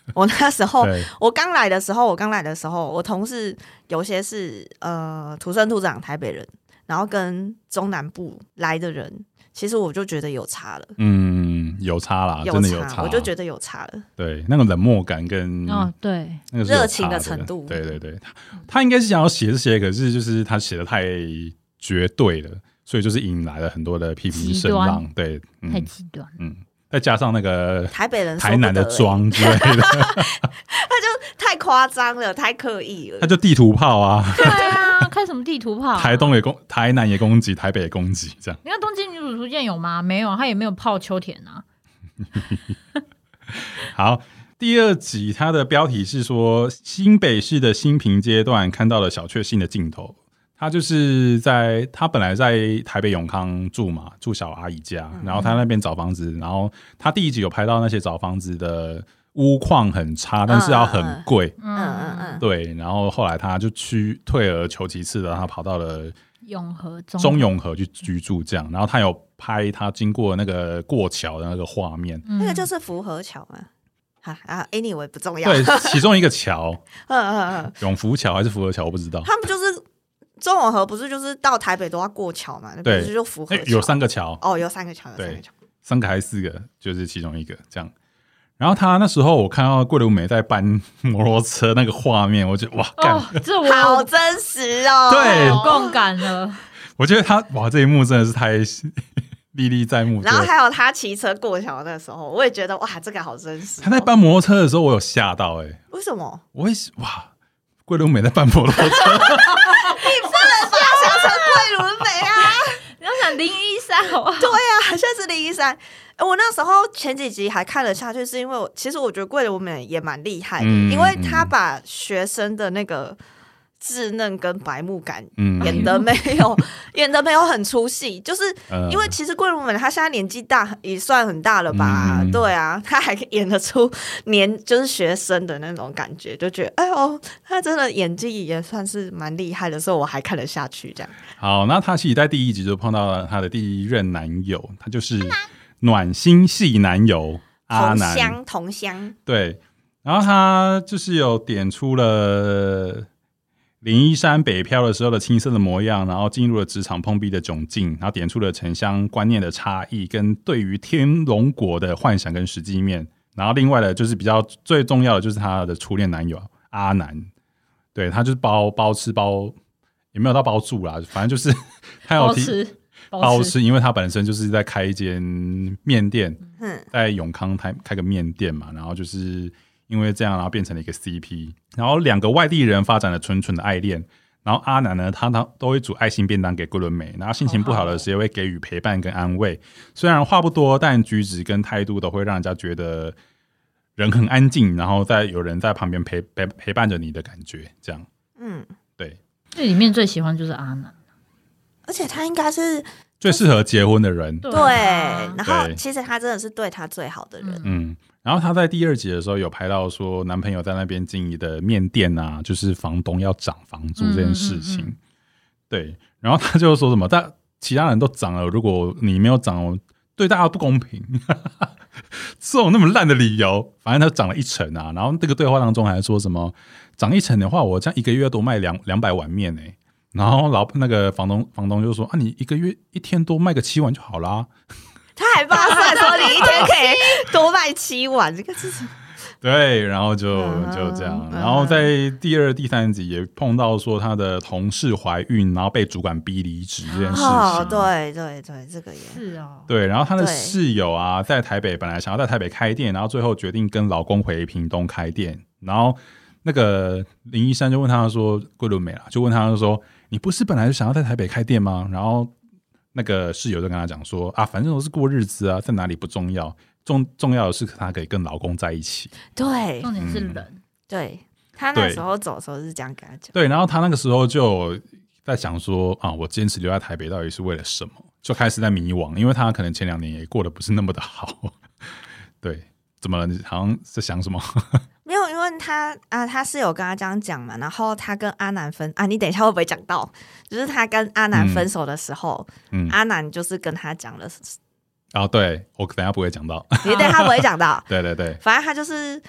我那时候我刚来的时候，我刚来的时候，我同事有些是呃土生土长台北人，然后跟中南部来的人。其实我就觉得有差了， 嗯，有差啦，真的有差， 我就觉得有差了。 对，那个冷漠感跟哦，对， 那个热情的程度， 对对对，他应该是想要写这些，可是就是他写的太绝对了，所以就是引来了很多的批评声浪，对， 嗯、太极端， 嗯，再加上那个台北人、 台南的妆之类的， 他就太夸张了，太刻意了， 他就地图炮啊， 对啊，开什么地图炮？ 台东也攻，台南也攻击，台北也攻击，这样。 你看《东京女主图鉴》有吗？没有，他也没有泡秋田啊。 好，第二集它的标题是说新北市的新平阶段看到了小确幸的尽头。他就是在他本来在台北永康住嘛，住小阿姨家，然后他那边找房子，然后他第一集有拍到那些找房子的屋况很差，但是要很贵， 嗯嗯嗯， 对，然后后来他就去退而求其次的，他跑到了永和中中永和去居住，这样，然后他有拍他经过那个过桥的那个画面， 嗯、那个就是福和桥嘛。啊 ，anyway 不重要。 对，其中一个桥， 嗯嗯嗯， 永福桥还是福和桥，我不知道。 他们就是中永和，不是就是到台北都要过桥嘛？对，不是就福和桥、欸、 有三个桥哦，有三个桥，有三个桥， 三个还是四个，就是其中一个这样。然后他那时候我看到桂纶镁在搬摩托车那个画面，我觉得哇，干、哦， 这我好真实哦， 对， 有共感了。 我觉得他哇，这一幕真的是太历历在目。 然后还有他骑车过桥的时候，我也觉得哇，这个好真实、哦。 他在搬摩托车的时候，我有吓到哎、欸， 为什么？ 我会哇，桂纶镁在搬摩托车，你不能把它想成桂纶镁啊！ 你要想零一三好不好？ 对啊，现在是零一三。我那时候前几集还看了下去，是因为我其实我觉得桂纶镁也蛮厉害的、嗯，因为他把学生的那个稚嫩跟白目感演得没有、嗯、演得没有很出戏，就是因为其实桂纶镁他现在年纪大也算很大了吧、嗯、对啊，他还演得出年就是学生的那种感觉，就觉得哎呦他真的演技也算是蛮厉害的，所以我还看得下去这样。 好，那他其实在第一集就碰到了他的第一任男友，他就是暖心系男友阿南， 同乡同乡， 对，然后他就是有点出了林依山北漂的时候的青涩的模样，然后进入了职场碰壁的窘境，然后点出了城乡观念的差异跟对于天龙国的幻想跟实际面，然后另外的就是比较最重要的就是他的初恋男友阿南，对，他就是包包吃包也没有到包住啦，反正就是他有提包吃包吃，因为他本身就是在开一间面店，在永康开开个面店嘛，然后就是因为这样，然后变成了一个 C P， 然后两个外地人发展了纯纯的爱恋。然后阿南呢，他他都会煮爱心便当给桂纶镁，然后心情不好的时候会给予陪伴跟安慰。虽然话不多，但举止跟态度都会让人家觉得人很安静，然后再有人在旁边陪陪陪伴着你的感觉，这样。嗯，对。 这里面最喜欢就是阿南， 而且他应该是最适合结婚的人。 对，然后其实他真的是对他最好的人。 嗯。然后他在第二集的时候有拍到说，男朋友在那边经营的面店啊，就是房东要涨房租这件事情。嗯嗯嗯对，然后他就说什么，但其他人都涨了，如果你没有涨，对大家不公平。这种那么烂的理由，反正他涨了一成啊。然后这个对话当中还说什么，涨一成的话，我这样一个月多卖两两百碗面呢、欸。然后老那个房东房东就说啊，你一个月一天多卖个七碗就好啦。 他还发算说你一天可以多卖七碗，这个是什么？ 对，然后就就这样，然后在第二、第三集也碰到说他的同事怀孕，然后被主管逼离职这件事情。 哦，对对对，这个也是哦。 对，然后他的室友啊，在台北本来想要在台北开店，然后最后决定跟老公回屏东开店。然后那个林依山就问他说：“桂纶镁啦，就问他说，你不是本来就想要在台北开店吗？”然后那个室友就跟他讲说啊，反正都是过日子啊，在哪里不重要，重重要的是他可以跟老公在一起。 对， 重点是人。 嗯、对他那时候走的时候是这样跟他讲。 对，然后他那个时候就在想说啊，我坚持留在台北到底是为了什么？就开始在迷惘，因为他可能前两年也过得不是那么的好。对，怎么了？你好像在想什么？ 没有，因为他啊，他室友跟他这样讲嘛，然后他跟阿南分啊，你等一下会不会讲到？就是他跟阿南分手的时候，嗯、阿南就是跟他讲了。 哦，对，我等一下不会讲到， 你等一下不会讲到。 对对对， 反正他就是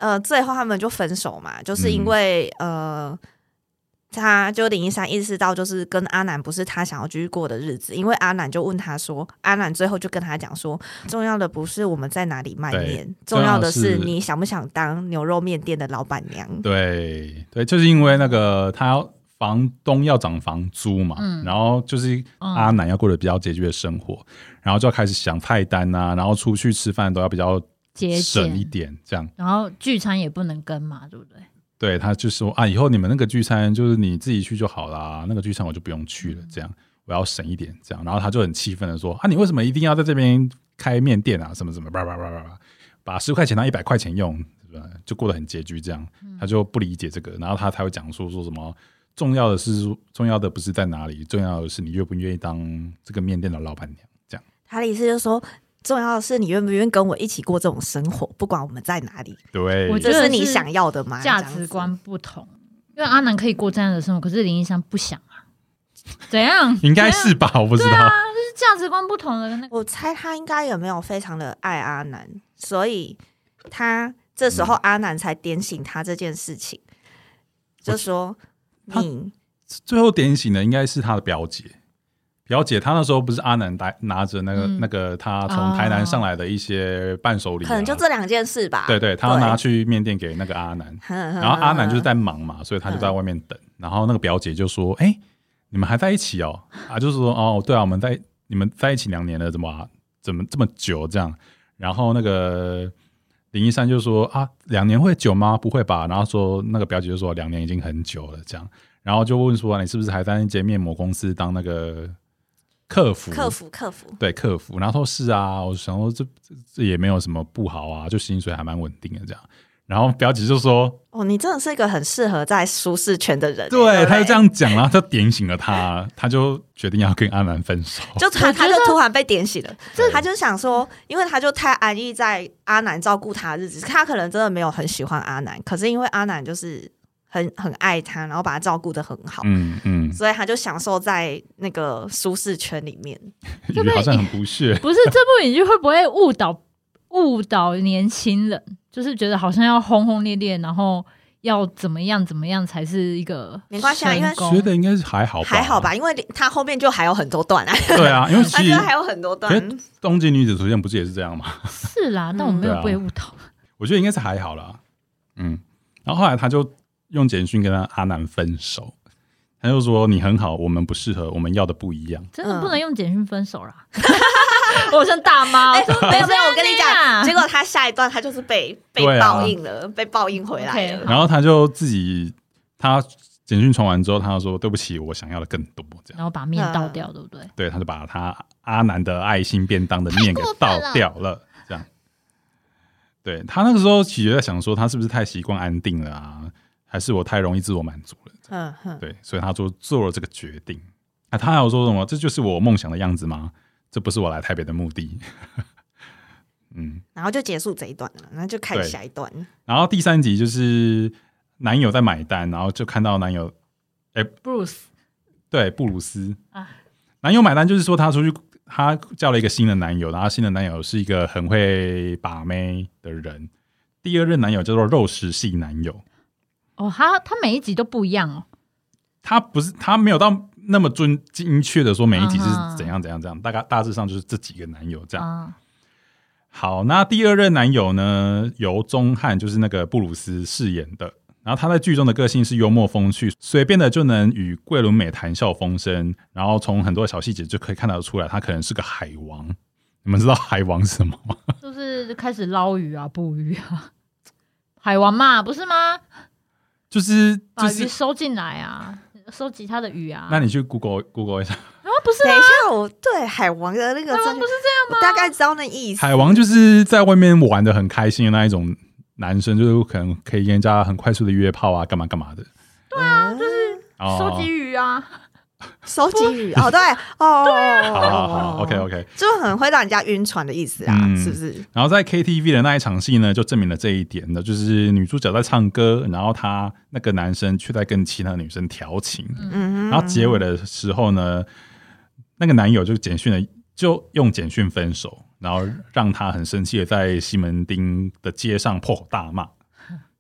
呃，最后他们就分手嘛，就是因为、嗯、呃。他就林一山意识到，就是跟阿南不是他想要继续过的日子，因为阿南就问他说，阿南最后就跟他讲说，重要的不是我们在哪里卖面，重要的是你想不想当牛肉面店的老板娘。 对对，就是因为那个他房东要涨房租嘛、嗯、然后就是阿南要过得比较拮据的生活、嗯、然后就要开始想菜单啊，然后出去吃饭都要比较省一点这样， 然后聚餐也不能跟嘛，对不对？ 对，他就说啊，以后你们那个聚餐就是你自己去就好啦，那个聚餐我就不用去了，这样我要省一点，这样。然后他就很气愤的说啊，你为什么一定要在这边开面店啊？什么什么，叭叭叭叭叭，把十块钱当一百块钱用，就过得很拮据，这样他就不理解这个，然后他才会讲说说什么重要的是重要的不是在哪里，重要的是你愿不愿意当这个面店的老板娘，这样。 他的意思就是说。重要的是你愿不愿意跟我一起过这种生活，不管我们在哪里。 对， 我觉得这是你想要的吗？ 价值观不同，因为阿南可以过这样的生活，可是林一山不想啊。怎样？ 应该是吧？我不知道。对啊，就是价值观不同的、那个。我猜他应该也没有非常的爱阿南，所以他这时候阿南才点醒他这件事情，嗯、就说你最后点醒的应该是他的表姐。表姐她那时候不是阿南拿着那个、嗯、那个他从台南上来的一些伴手礼、啊哦， 可能就这两件事吧。 对对，他要拿去面店给那个阿南，然后阿南就是在忙嘛，所以他就在外面等。然后那个表姐就说：“哎、欸，你们还在一起哦？”啊，就是说哦，对啊，我们在你们在一起两年了，怎么、啊、怎么这么久这样？然后那个林一山就说：“啊，两年会久吗？不会吧？”然后说那个表姐就说：“两年已经很久了。”这样，然后就问说：“你是不是还在那间面膜公司当那个？”客服客服客服对客服，然后说是啊，我想说这 这, 这也没有什么不好啊，就薪水还蛮稳定的这样。然后表姐就说：“ 哦，你真的是一个很适合在舒适圈的人。” 对，他就这样讲，然后他点醒了他，他就决定要跟阿南分手。 就他他就突然被点醒了，他就想说，因为他就太安逸在阿南照顾他的日子，他可能真的没有很喜欢阿南，可是因为阿南就是。很很爱他，然后把他照顾得很好，嗯嗯，所以他就享受在那个舒适圈里面。 感觉好像很不屑。 不是这部影剧会不会误导误导年轻人？就是觉得好像要轰轰烈烈，然后要怎么样怎么样才是一个没关系啊，因为觉得应该是还好吧， 还好吧，因为他后面就还有很多段啊。 对啊，因为其实还有很多段。 东京女子图鉴不是也是这样吗？ 是啦，但我没有被误导、啊。 我觉得应该是还好啦，嗯。然后后来他就。用简讯跟他阿南分手，他就说你很好，我们不适合，我们要的不一样。 真的不能用简讯分手啦！我像大妈， 哎、欸，没有，我跟你讲，结果他下一段他就是被被报应了，啊、被报应回来了。 然后他就自己，他简讯传完之后，他就说对不起，我想要的更多，这样， 然后把面倒掉，对不对？ 对，他就把他阿南的爱心便当的面给倒掉了，这样。对，他那个时候其实在想说，他是不是太习惯安定了啊？还是我太容易自我满足了，嗯哼，对，所以他就做了这个决定。啊，他还有说什么？这就是我梦想的样子吗？这不是我来台北的目的。嗯， 然后就结束这一段了，然后就开始下一段。 然后第三集就是男友在买单，然后就看到男友，哎、欸， 布鲁斯， 对，布鲁斯啊，男友买单就是说他出去，他交了一个新的男友，然后新的男友是一个很会把妹的人。第二任男友叫做肉食系男友。 哦，他他每一集都不一样哦。 他不是他没有到那么准精确的说每一集是怎样怎样怎样，大概大致上就是这几个男友这样。嗯、好，那第二任男友呢，由钟汉就是那个布鲁斯饰演的。然后他在剧中的个性是幽默风趣，随便的就能与桂纶镁谈笑风生。然后从很多小细节就可以看得出来，他可能是个海王。你们知道海王是什么吗？ 就是开始捞鱼啊、捕鱼啊，海王嘛，不是吗？ 就是、 把就是、 鱼收进来啊，收集他的鱼啊。 那你去 Google Google 一下啊，不是吗？ 等一下，我对海王的那个海王不是这样吗？ 我大概知道那意思。 海王就是在外面玩得很开心的那一种男生，就是可能可以跟人家很快速的约炮啊，干嘛干嘛的。 对啊，就是收集鱼啊。哦收集鱼哦，对哦， 对啊， 好好好 ，OK OK， 就很会让人家晕船的意思啊，嗯、是不是？ 然后在 K T V 的那一场戏呢，就证明了这一点的，就是女主角在唱歌，然后她那个男生却在跟其他女生调情，嗯，然后结尾的时候呢，那个男友就简讯了，就用简讯分手，然后让她很生气的在西门町的街上破口大骂。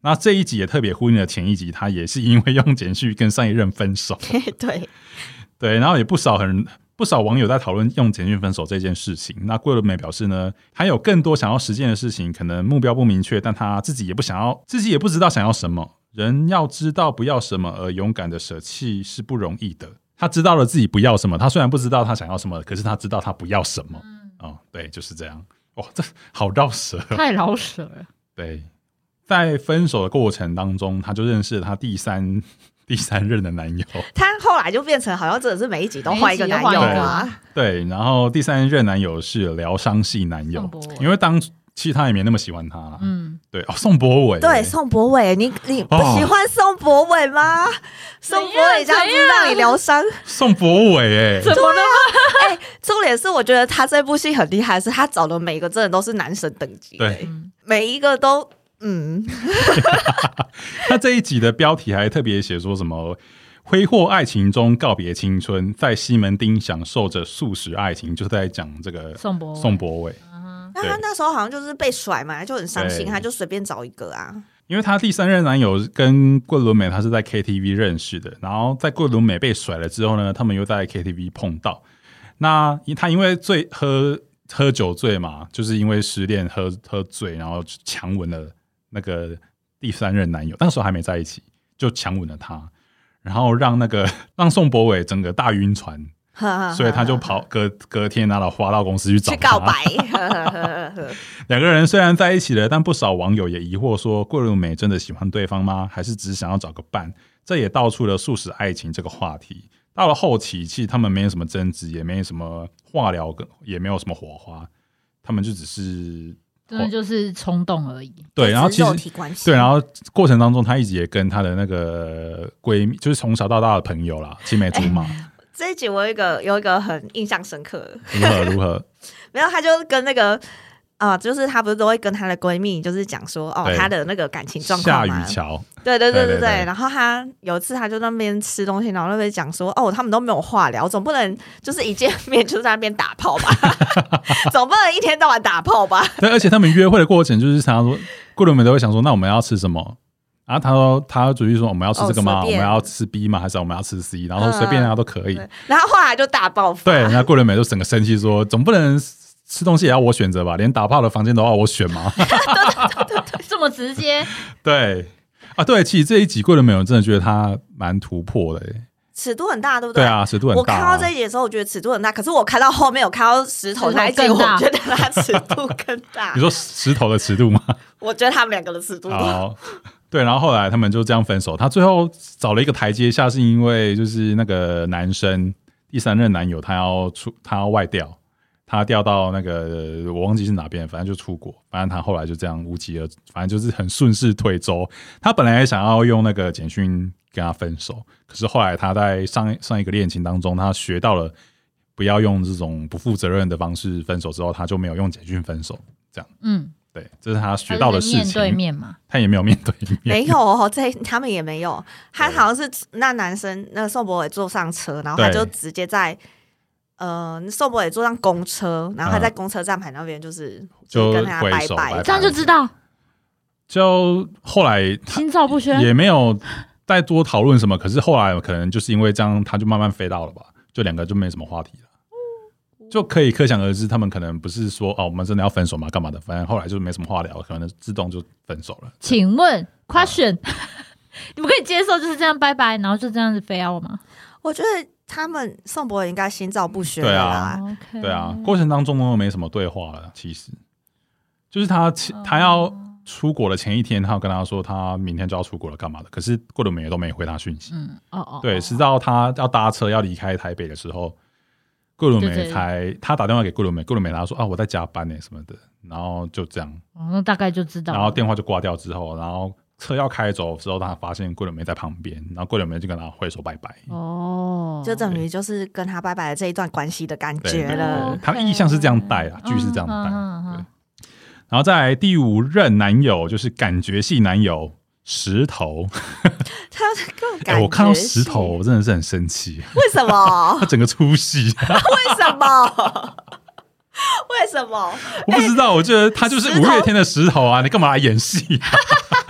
那这一集也特别呼应了前一集，他也是因为用简讯跟上一任分手。 对对，然后也不少很不少网友在讨论用简讯分手这件事情。那桂纶镁表示呢，还有更多想要实践的事情，可能目标不明确，但他自己也不想要，自己也不知道想要什么。人要知道不要什么而勇敢的舍弃是不容易的。他知道了自己不要什么，他虽然不知道他想要什么，可是他知道他不要什么。嗯哦、对，就是这样。哇，这好绕舌， 太老舍了。 对。在分手的过程当中，他就认识了他第三第三任的男友。 他后来就变成好像真的是每一集都换一个男友啊。 对，然后第三任男友是疗伤系男友，因为当其实他也没那么喜欢他啦。嗯，对哦，宋博伟， 对，宋博伟，你你不喜欢宋博伟吗？哦、宋博伟这样子让你疗伤， 宋博伟，哎， 怎么了吗？ 哎、欸，重点是我觉得他这部戏很厉害，是他找的每一个真的都是男神等级， 对， 每一个都。嗯， 他这一集的标题还特别写说什么挥霍爱情中告别青春，在西门町享受着速食爱情，就是在讲这个宋博宋博伟。 那他那时候好像就是被甩嘛，就很伤心，他就随便找一个啊。 因为他第三任男友跟桂纶镁他是在 K T V 认识的，然后在桂纶镁被甩了之后呢，他们又在 K T V 碰到。那他因为醉喝喝酒醉嘛，就是因为失恋喝喝醉，然后强吻了那个第三任男友，那时候还没在一起，就强吻了他，然后让那个让宋博伟整个大晕船，所以他就跑隔隔天拿了花到公司去找他去告白。 两个人虽然在一起了，但不少网友也疑惑说，桂纶镁真的喜欢对方吗？还是只想要找个伴？这也道出了速食爱情这个话题。到了后期，其实他们没有什么争执，也没什么化疗，也没有什么火花，他们就只是。 真的就是冲动而已。 对，然后其实对，然后过程当中，她一直也跟她的那个闺蜜，就是从小到大的朋友啦，青梅竹马。欸、 这一集我有一个有一个很印象深刻的， 如何如何？ 没有，她就跟那个啊、呃，就是她不是都会跟她的闺蜜，就是讲说哦，她的那个感情状况嘛。 夏雨乔。 对对对对 对, 对, 对，然后她有一次她就那边吃东西，然后那边讲说哦，他们都没有化疗，总不能就是一见面就在那边打炮吧，总不能一天到晚打炮吧？ 对，而且他们约会的过程就是常常说，桂纶镁都会想说，那我们要吃什么？然后他说他主意说我们要吃这个吗？哦、我们要吃 B 吗？还是我们要吃 C？ 然后说随便啊都可以、 嗯。然后后来就大爆发。 对，然后桂纶镁就整个生气说，总不能吃东西也要我选择吧？连打炮的房间都要我选吗？ 对对对对， 这么直接？ 对。啊，对，其实这一集桂纶镁我真的觉得他蛮突破的， 尺度很大，对不对？ 对啊，尺度很大、啊。 我看到这一集的时候，我觉得尺度很大，可是我看到后面，我看到石头那一集，我觉得他尺度更大。 你说石头的尺度吗？ 我觉得他们两个的尺度。 好，对，然后后来他们就这样分手。他最后找了一个台阶下，是因为就是那个男生第三任男友他要出，他要外调。他调到那个我忘记是哪边，反正就出国，反正他后来就这样无疾而，反正就是很顺势推舟。他本来也想要用那个简讯跟他分手，可是后来他在上上一个恋情当中，他学到了不要用这种不负责任的方式分手之后，他就没有用简讯分手。这样，嗯，对，这是他学到的事情。 面对面嘛， 他也没有面对面， 没有哦，这他们也没有。他好像是那男生，那宋博伟坐上车，然后他就直接在。呃，宋博伟坐上公车，然后他在公车站牌那边就是、嗯、就跟他拜拜， 这样就知道。 就后来心照不宣， 也没有再多讨论什么。可是后来可能就是因为这样，他就慢慢飞到了吧，就两个就没什么话题了，嗯、就可以可想而知，他们可能不是说哦，我们真的要分手吗？干嘛的？反正后来就没什么话聊，可能自动就分手了。 请问 question，、啊、你们可以接受就是这样拜拜，然后就这样子飞out吗？ 我觉得。他们宋博伟应该心照不宣的啦， 对啊， okay. 对啊，过程当中都没什么对话了。其实就是他他要出国的前一天，他有跟他说他明天就要出国了，干嘛的？可是桂纶镁也都没回他讯息。嗯，哦哦，对，直到他要搭车要离开台北的时候，桂纶镁才他打电话给桂纶镁，桂纶镁他说啊我在加班呢、欸、什么的，然后就这样， 哦，那大概就知道。 然后电话就挂掉之后，然后。车要开走的时候，他发现桂纶镁在旁边，然后桂纶镁就跟他挥手拜拜。哦， 就等于就是跟他拜拜的这一段关系的感觉了。 对对对，他意象是这样带啊，剧是这样带。对，然后再来第五任男友就是感觉系男友石头。 他更感觉、欸、 我看到石头，我真的是很生气。 为什么？ 他整个出戏。 为什么？为什么？ 我不知道，欸、我觉得他就是五月天的石头啊，你干嘛来演戏、啊？ 但是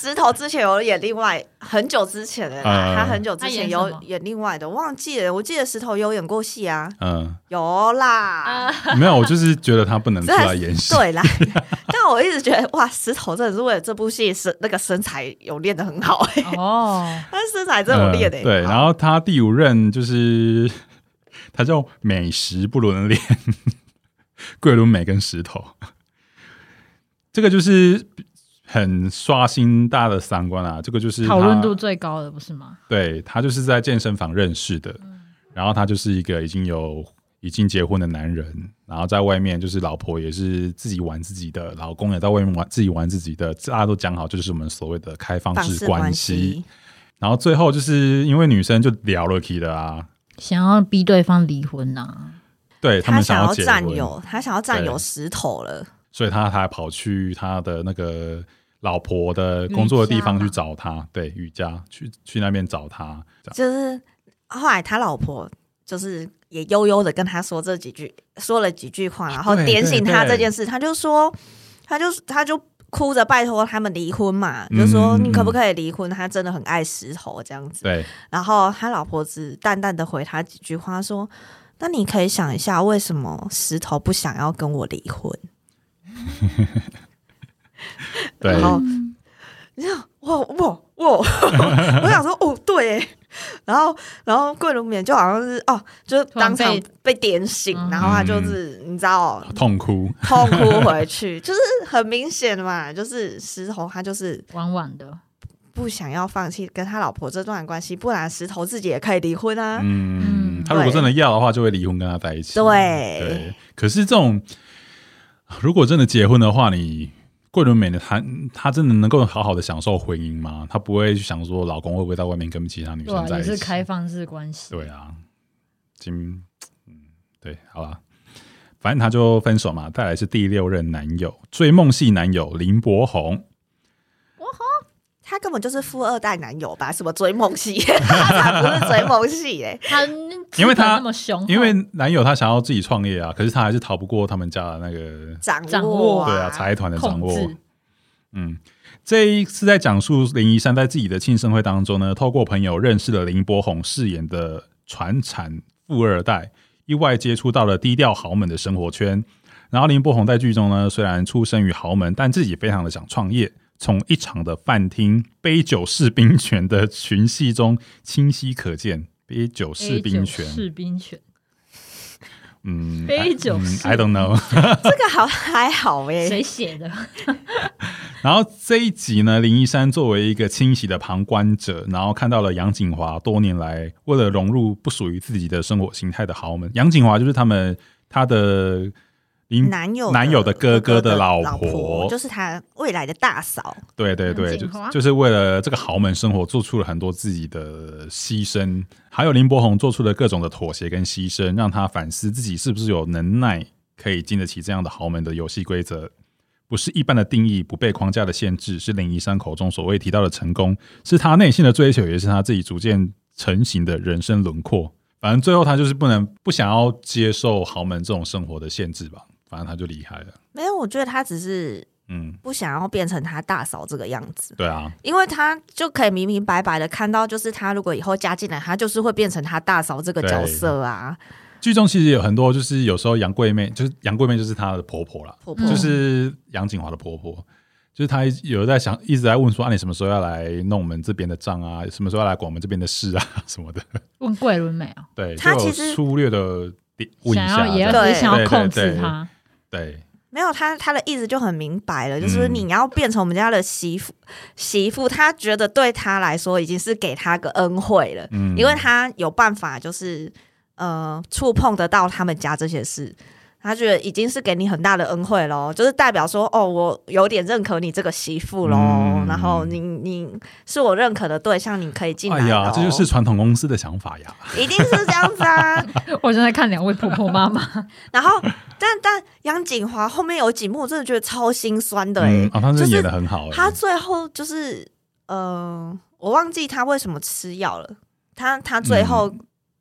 石头之前有演另外很久之前的啦、呃、他很久之前有演另外的，忘记了。我记得石头有演过戏啊，嗯，有啦、 呃，没有，我就是觉得他不能出来演戏。 对啦，但我一直觉得哇，石头真的是为了这部戏身那个身材有练得很好哎、欸、哦，他身材真的有练哎、欸呃。 对，然后他第五任就是他叫美食不伦恋，桂纶镁跟石头，这个就是很刷新大家的三观啊！这个就是讨论度最高的，不是吗？ 对，他就是在健身房认识的，嗯、然后他就是一个已经有已经结婚的男人，然后在外面就是老婆也是自己玩自己的，老公也在外面玩自己玩自己的，大家都讲好，就是我们所谓的开放式关系。然后最后就是因为女生就聊了起的啊， 想要逼对方离婚啊， 对他们想要占有，他想要占有石头了。 所以他还跑去他的那个老婆的工作的地方去找他，对，瑜伽去去那边找他， 就是后来他老婆就是也悠悠的跟他说这几句，说了几句话，然后点醒他这件事，他就说，他就他就哭着拜托他们离婚嘛，嗯、就说你可不可以离婚？他真的很爱石头这样子。 对， 然后他老婆只淡淡的回他几句话说，那你可以想一下，为什么石头不想要跟我离婚？ 对， 然后你想哇哇哇，我想说哦对，然后然后桂纶镁就好像是哦，就当场被点醒，然后他就是你知道痛哭痛哭回去，就是很明显嘛，就是石头他就是婉婉的不想要放弃跟他老婆这段关系，不然石头自己也可以离婚啊。 嗯，他如果真的要的话，就会离婚跟他在一起。 对对，可是这种。如果真的结婚的话，你桂纶镁的他他真的能够好好的享受婚姻吗？他不会去想说老公会不会在外面跟其他女生在一起？ 对、啊，也是开放式关系。 对啊，金嗯对，好啦，反正他就分手嘛。再来是第六任男友，追梦系男友林柏宏。 他根本就是富二代男友吧？什么追梦系？他才不是追梦系哎、欸！ 他因为他那么凶， 因为男友他想要自己创业啊，可是他还是逃不过他们家的那个掌握， 对啊，财团的掌握。嗯，这一次在讲述林怡珊在自己的庆生会当中呢，透过朋友认识了林柏宏饰演的传产富二代，意外接触到了低调豪门的生活圈。然后林柏宏在剧中呢，虽然出生于豪门，但自己非常的想创业。从一场的饭厅杯酒释兵权的群戏中清晰可见，杯酒释兵权， 释兵权， 嗯， 杯酒释、 嗯、I don't know 这个好还好哎， 谁写的？ 然后这一集呢，林怡珊作为一个清醒的旁观者，然后看到了杨谨华多年来为了融入不属于自己的生活形态的豪门，杨谨华就是他们他的。 男友男友的哥哥的老婆， 婆, 老婆就是他未来的大嫂。 对对对，就, 就是为了这个豪门生活做出了很多自己的牺牲，还有林柏宏做出了各种的妥协跟牺牲，让他反思自己是不是有能耐可以经得起这样的豪门的游戏规则。不是一般的定义，不被框架的限制，是林怡珊口中所谓提到的成功，是他内心的追求，也是他自己逐渐成型的人生轮廓。反正最后他就是不能不想要接受豪门这种生活的限制吧。反正他就离开了。 没有，我觉得他只是嗯不想要变成他大嫂这个样子。 对啊， 因为他就可以明明白白的看到，就是他如果以后嫁进来，他就是会变成他大嫂这个角色啊。 剧中其实有很多，就是有时候杨贵妹，就是杨贵妹就是她的婆婆啦，婆婆就是杨谨华的婆婆，就是她有在想，一直在问说啊，你什么时候要来弄我们这边的账啊？什么时候要来管我们这边的事啊？什么的。问桂纶镁啊？ 对，他其实粗略的问一下， 想要也要想要控制他。 对， 没有他，他的意思就很明白了，就是你要变成我们家的媳妇，嗯、媳妇，他觉得对他来说已经是给他个恩惠了，嗯、因为他有办法，就是呃触碰得到他们家这些事，他觉得已经是给你很大的恩惠咯，就是代表说，哦，我有点认可你这个媳妇咯，嗯、然后你你是我认可的对象，你可以进来。哎呀，这就是传统公司的想法呀， 一定是这样子啊！ 我正在看两位婆婆妈妈， 然后。但但杨谨华后面有几幕，我真的觉得超心酸的哎、欸嗯哦，他是演得很好、欸， 他最后就是呃，我忘记他为什么吃药了。他他最后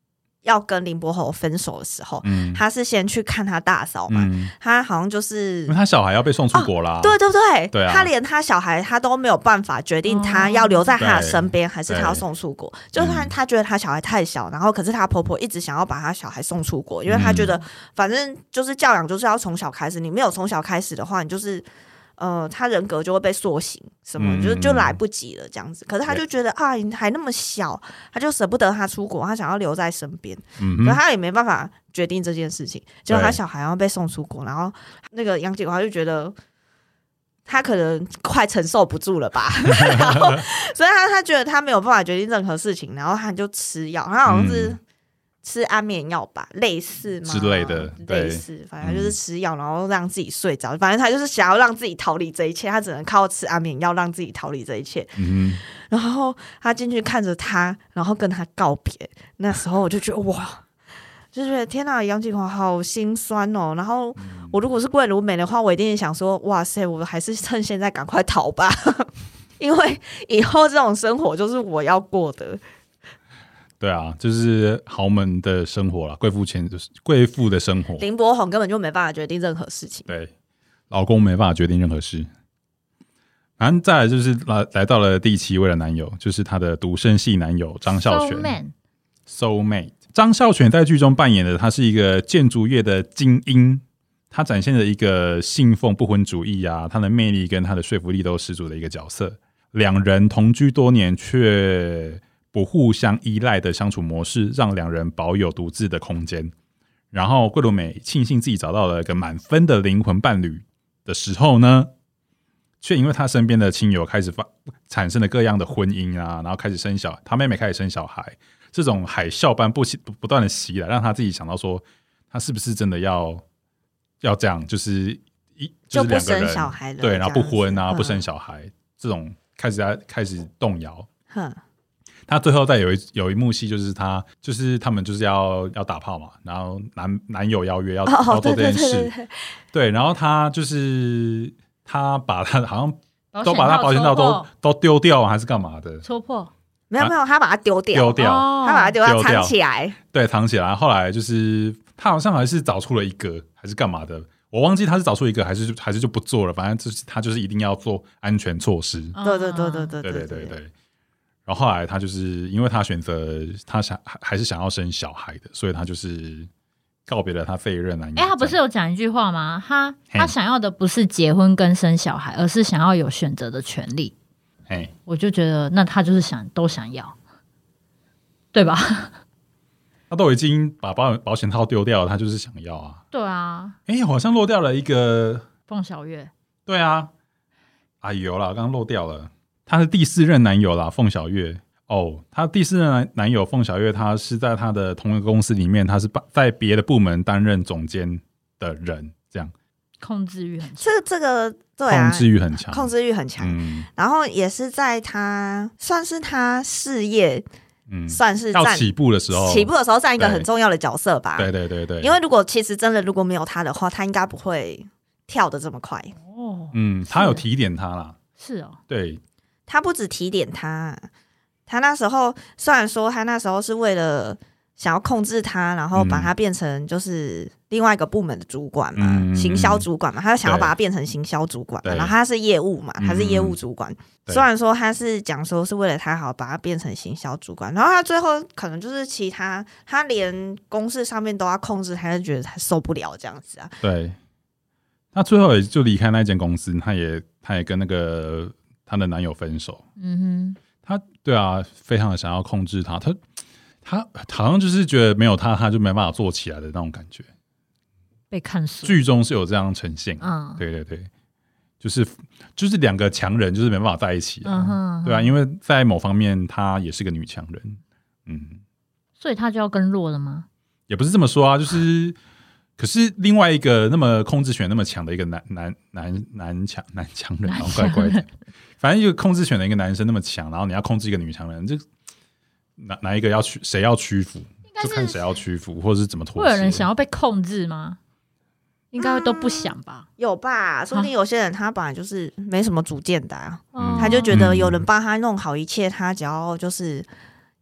要跟林柏宏分手的时候， 嗯， 他是先去看他大嫂嘛，嗯、他好像就是因为他小孩要被送出国啦， 哦、对对对， 对、啊， 他连他小孩他都没有办法决定他要留在他的身边，还是他要送出国。就是他他觉得他小孩太小，然后可是他婆婆一直想要把他小孩送出国，因为他觉得反正就是教养就是要从小开始，你没有从小开始的话，你就是。呃，他人格就会被塑形，什么、嗯、就就来不及了这样子。可是他就觉得啊，你还那么小，他就舍不得他出国，他想要留在身边。嗯，可是他也没办法决定这件事情。结果他小孩要被送出国，然后那个杨锦华就觉得他可能快承受不住了吧，然后所以他他觉得他没有办法决定任何事情，然后他就吃药，他好像是。嗯吃安眠药吧，类似吗？ 之类的， 类似，反正就是吃药，然后让自己睡着。嗯、反正他就是想要让自己逃离这一切，他只能靠吃安眠药让自己逃离这一切。嗯，然后他进去看着他，然后跟他告别。那时候我就觉得哇，就觉得天哪，杨锦华好心酸哦。然后我如果是桂纶镁的话，我一定想说，哇塞，我还是趁现在赶快逃吧，因为以后这种生活就是我要过的。 对啊，就是豪门的生活啦，贵妇钱就是贵妇的生活。 林柏宏根本就没办法决定任何事情， 对，老公没办法决定任何事。然后再来就是来来到了第七位的男友，就是他的独生系男友张孝全。Soulmate， 张孝全在剧中扮演的他是一个建筑业的精英，他展现了一个信奉不婚主义啊，他的魅力跟他的说服力都十足的一个角色。两人同居多年却不互相依赖的相处模式，让两人保有独自的空间。然后桂纶镁庆幸自己找到了一个满分的灵魂伴侣的时候呢，却因为他身边的亲友开始发产生了各样的婚姻啊，然后开始生小孩，他妹妹开始生小孩，这种海啸般不不断的袭来，让他自己想到说，他是不是真的要要这样，就是一就是两个人就不生小孩了， 对，然后不婚啊，不生小孩，这种开始开始动摇。他最后再有一有一幕戏，就是他就是他们就是要要打炮嘛，然后男男友邀约要、哦、要做这件事，对, 对, 对, 对, 对，然后他就是他把他好像都把他保险套都都丢掉还是干嘛的？ 戳破？ 没有没有，他把它丢掉， 丢掉， 他把它丢掉，藏起来， 对，藏起来。后来就是他好像还是找出了一个还是干嘛的，我忘记他是找出一个还是还是就不做了，反正就是他就是一定要做安全措施。 对对对对对对对对对。然后后来他就是因为他选择他想还是想要生小孩的，所以他就是告别了他这一任男友。 哎，他不是有讲一句话吗？他他想要的不是结婚跟生小孩，而是想要有选择的权利。哎，我就觉得那他就是想都想要，对吧？ 他都已经把保保险套丢掉了，他就是想要啊。 对啊。 哎，好像漏掉了一个凤小岳。 对啊，啊有啦，刚刚漏掉了。他是第四任男友啦，凤小岳。哦，他第四任男友凤小岳，他是在他的同一个公司里面，他是在别的部门担任总监的人，这样控制欲很强。 这个这个对啊， 控制欲很强， 控制欲很强。嗯、然后也是在他算是他事业，嗯，算是要起步的时候， 起步的时候占一个很重要的角色吧。 对对对对， 因为如果其实真的如果没有他的话，他应该不会跳得这么快。 哦，嗯，他有提点他啦。 是哦， 对。 他不只提点他，他那时候虽然说他那时候是为了想要控制他，然后把他变成就是另外一个部门的主管嘛，嗯、行销主管嘛，他想要把他变成行销主管嘛，然后他是业务嘛，他是业务主管。虽然说他是讲说是为了他好把他变成行销主管，然后他最后可能就是其他他连公事上面都要控制，他就觉得他受不了这样子啊。 对，他最后也就离开那间公司，他也他也跟那个。她的男友分手，嗯哼，她对啊，非常的想要控制他，她她好像就是觉得没有他，他就没办法做起来的那种感觉， 被看死。 剧中是有这样呈现，嗯，对对对，就是就是两个强人就是没办法在一起、啊，嗯哼，对啊，因为在某方面她也是个女强人，嗯， 所以她就要更弱了吗？ 也不是这么说啊，就是。可是另外一个那么控制权那么强的一个男男男男强男强人，然后怪怪的，反正一个控制权的一个男生那么强，然后你要控制一个女强人，这哪哪一个要屈谁要屈服，就看谁要屈服，或者是怎么妥协。 会有人想要被控制吗？应该都不想吧？ 嗯、有吧？说不定有些人他本来就是没什么主见的、啊嗯，他就觉得有人帮他弄好一切，他只要就是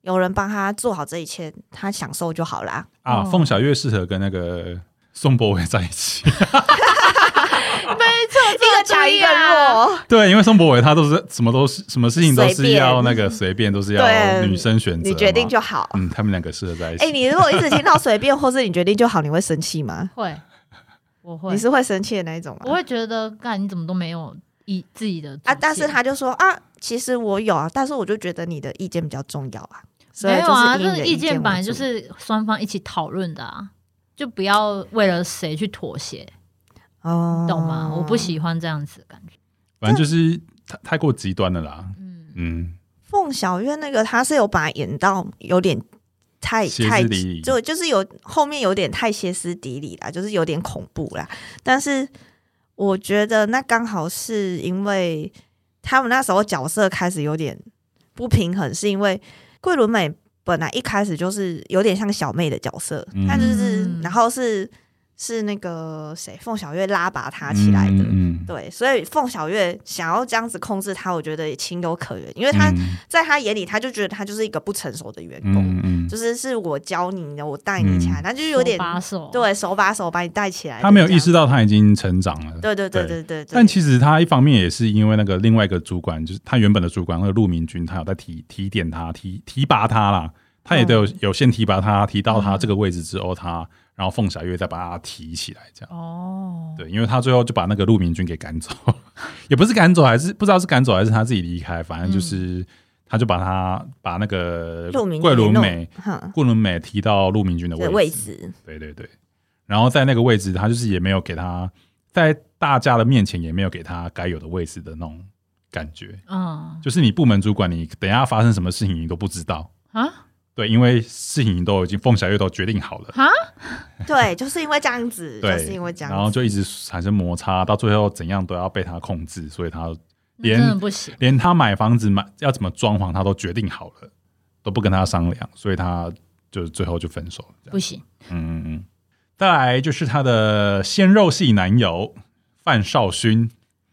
有人帮他做好这一切，他享受就好啦。 啊， 哦凤小岳适合跟那个宋博伟在一起。 没错， 一个强一个弱， 对，因为宋博伟他都是什么都是什么事情都是要那个随便，都是要对女生选择， 你决定就好。 嗯，他们两个适合在一起。 哎、你如果一直听到随便或是你决定就好，你会生气吗？ 会，我会， 你是会生气的那一种吗？ 我会觉得，干你怎么都没有意自己的啊，但是他就说啊，其实我有啊，但是我就觉得你的意见比较重要啊。所以没有啊， 就是这意见本来就是双方一起讨论的啊，就不要为了谁去妥协， 哦， 懂吗？我不喜欢这样子的感觉。 反正就是太太过极端了啦。嗯嗯， 凤小岳那个他是有把它演到有点太歇斯太底里就就是有后面有点太歇斯底里啦，就是有点恐怖啦。但是我觉得那刚好是因为他们那时候角色开始有点不平衡，是因为桂纶镁本来一开始就是有点像小妹的角色， 嗯她就是然后是是那个谁凤小岳拉拔她起来的。 嗯嗯对，所以凤小岳想要这样子控制他，我觉得也情有可原，因为他、 嗯在他眼里，他就觉得他就是一个不成熟的员工， 嗯嗯， 就是是我教你的，我带你起来，他、就有点手把手， 对手把手把你带起来。 他没有意识到他已经成长了。 对对对对对对。 但其实他一方面也是因为那个另外一个主管，就是他原本的主管那个陆明君，他有在提提点他、提提拔他啦，他也都有、嗯、有先提拔他，提到他这个位置之后，他然后凤小岳再把他提起来，这样。哦，对，因为他最後就把那个陆明君给赶走，也不是赶走，还是不知道是赶走还是他自己离开，反正就是、嗯、他就把他把那个桂纶镁桂纶镁提到陆明君的位置， 位置， 对对对。然后在那个位置，他就是也没有给他在大家的面前也没有给他该有的位置的那种感觉，嗯，就是你部门主管，你等一下发生什么事情你都不知道啊。对，因为事情都已经凤小岳都决定好了啊。 对，就是因为这样子， 对， 就是因为这样子， 然后就一直产生摩擦，到最后怎样都要被他控制，所以他连真的不行， 连他买房子买要怎么装潢，他都决定好了，都不跟他商量，所以他就最后就分手了。 不行， 嗯嗯嗯。再来就是他的鲜肉系男友范少勋。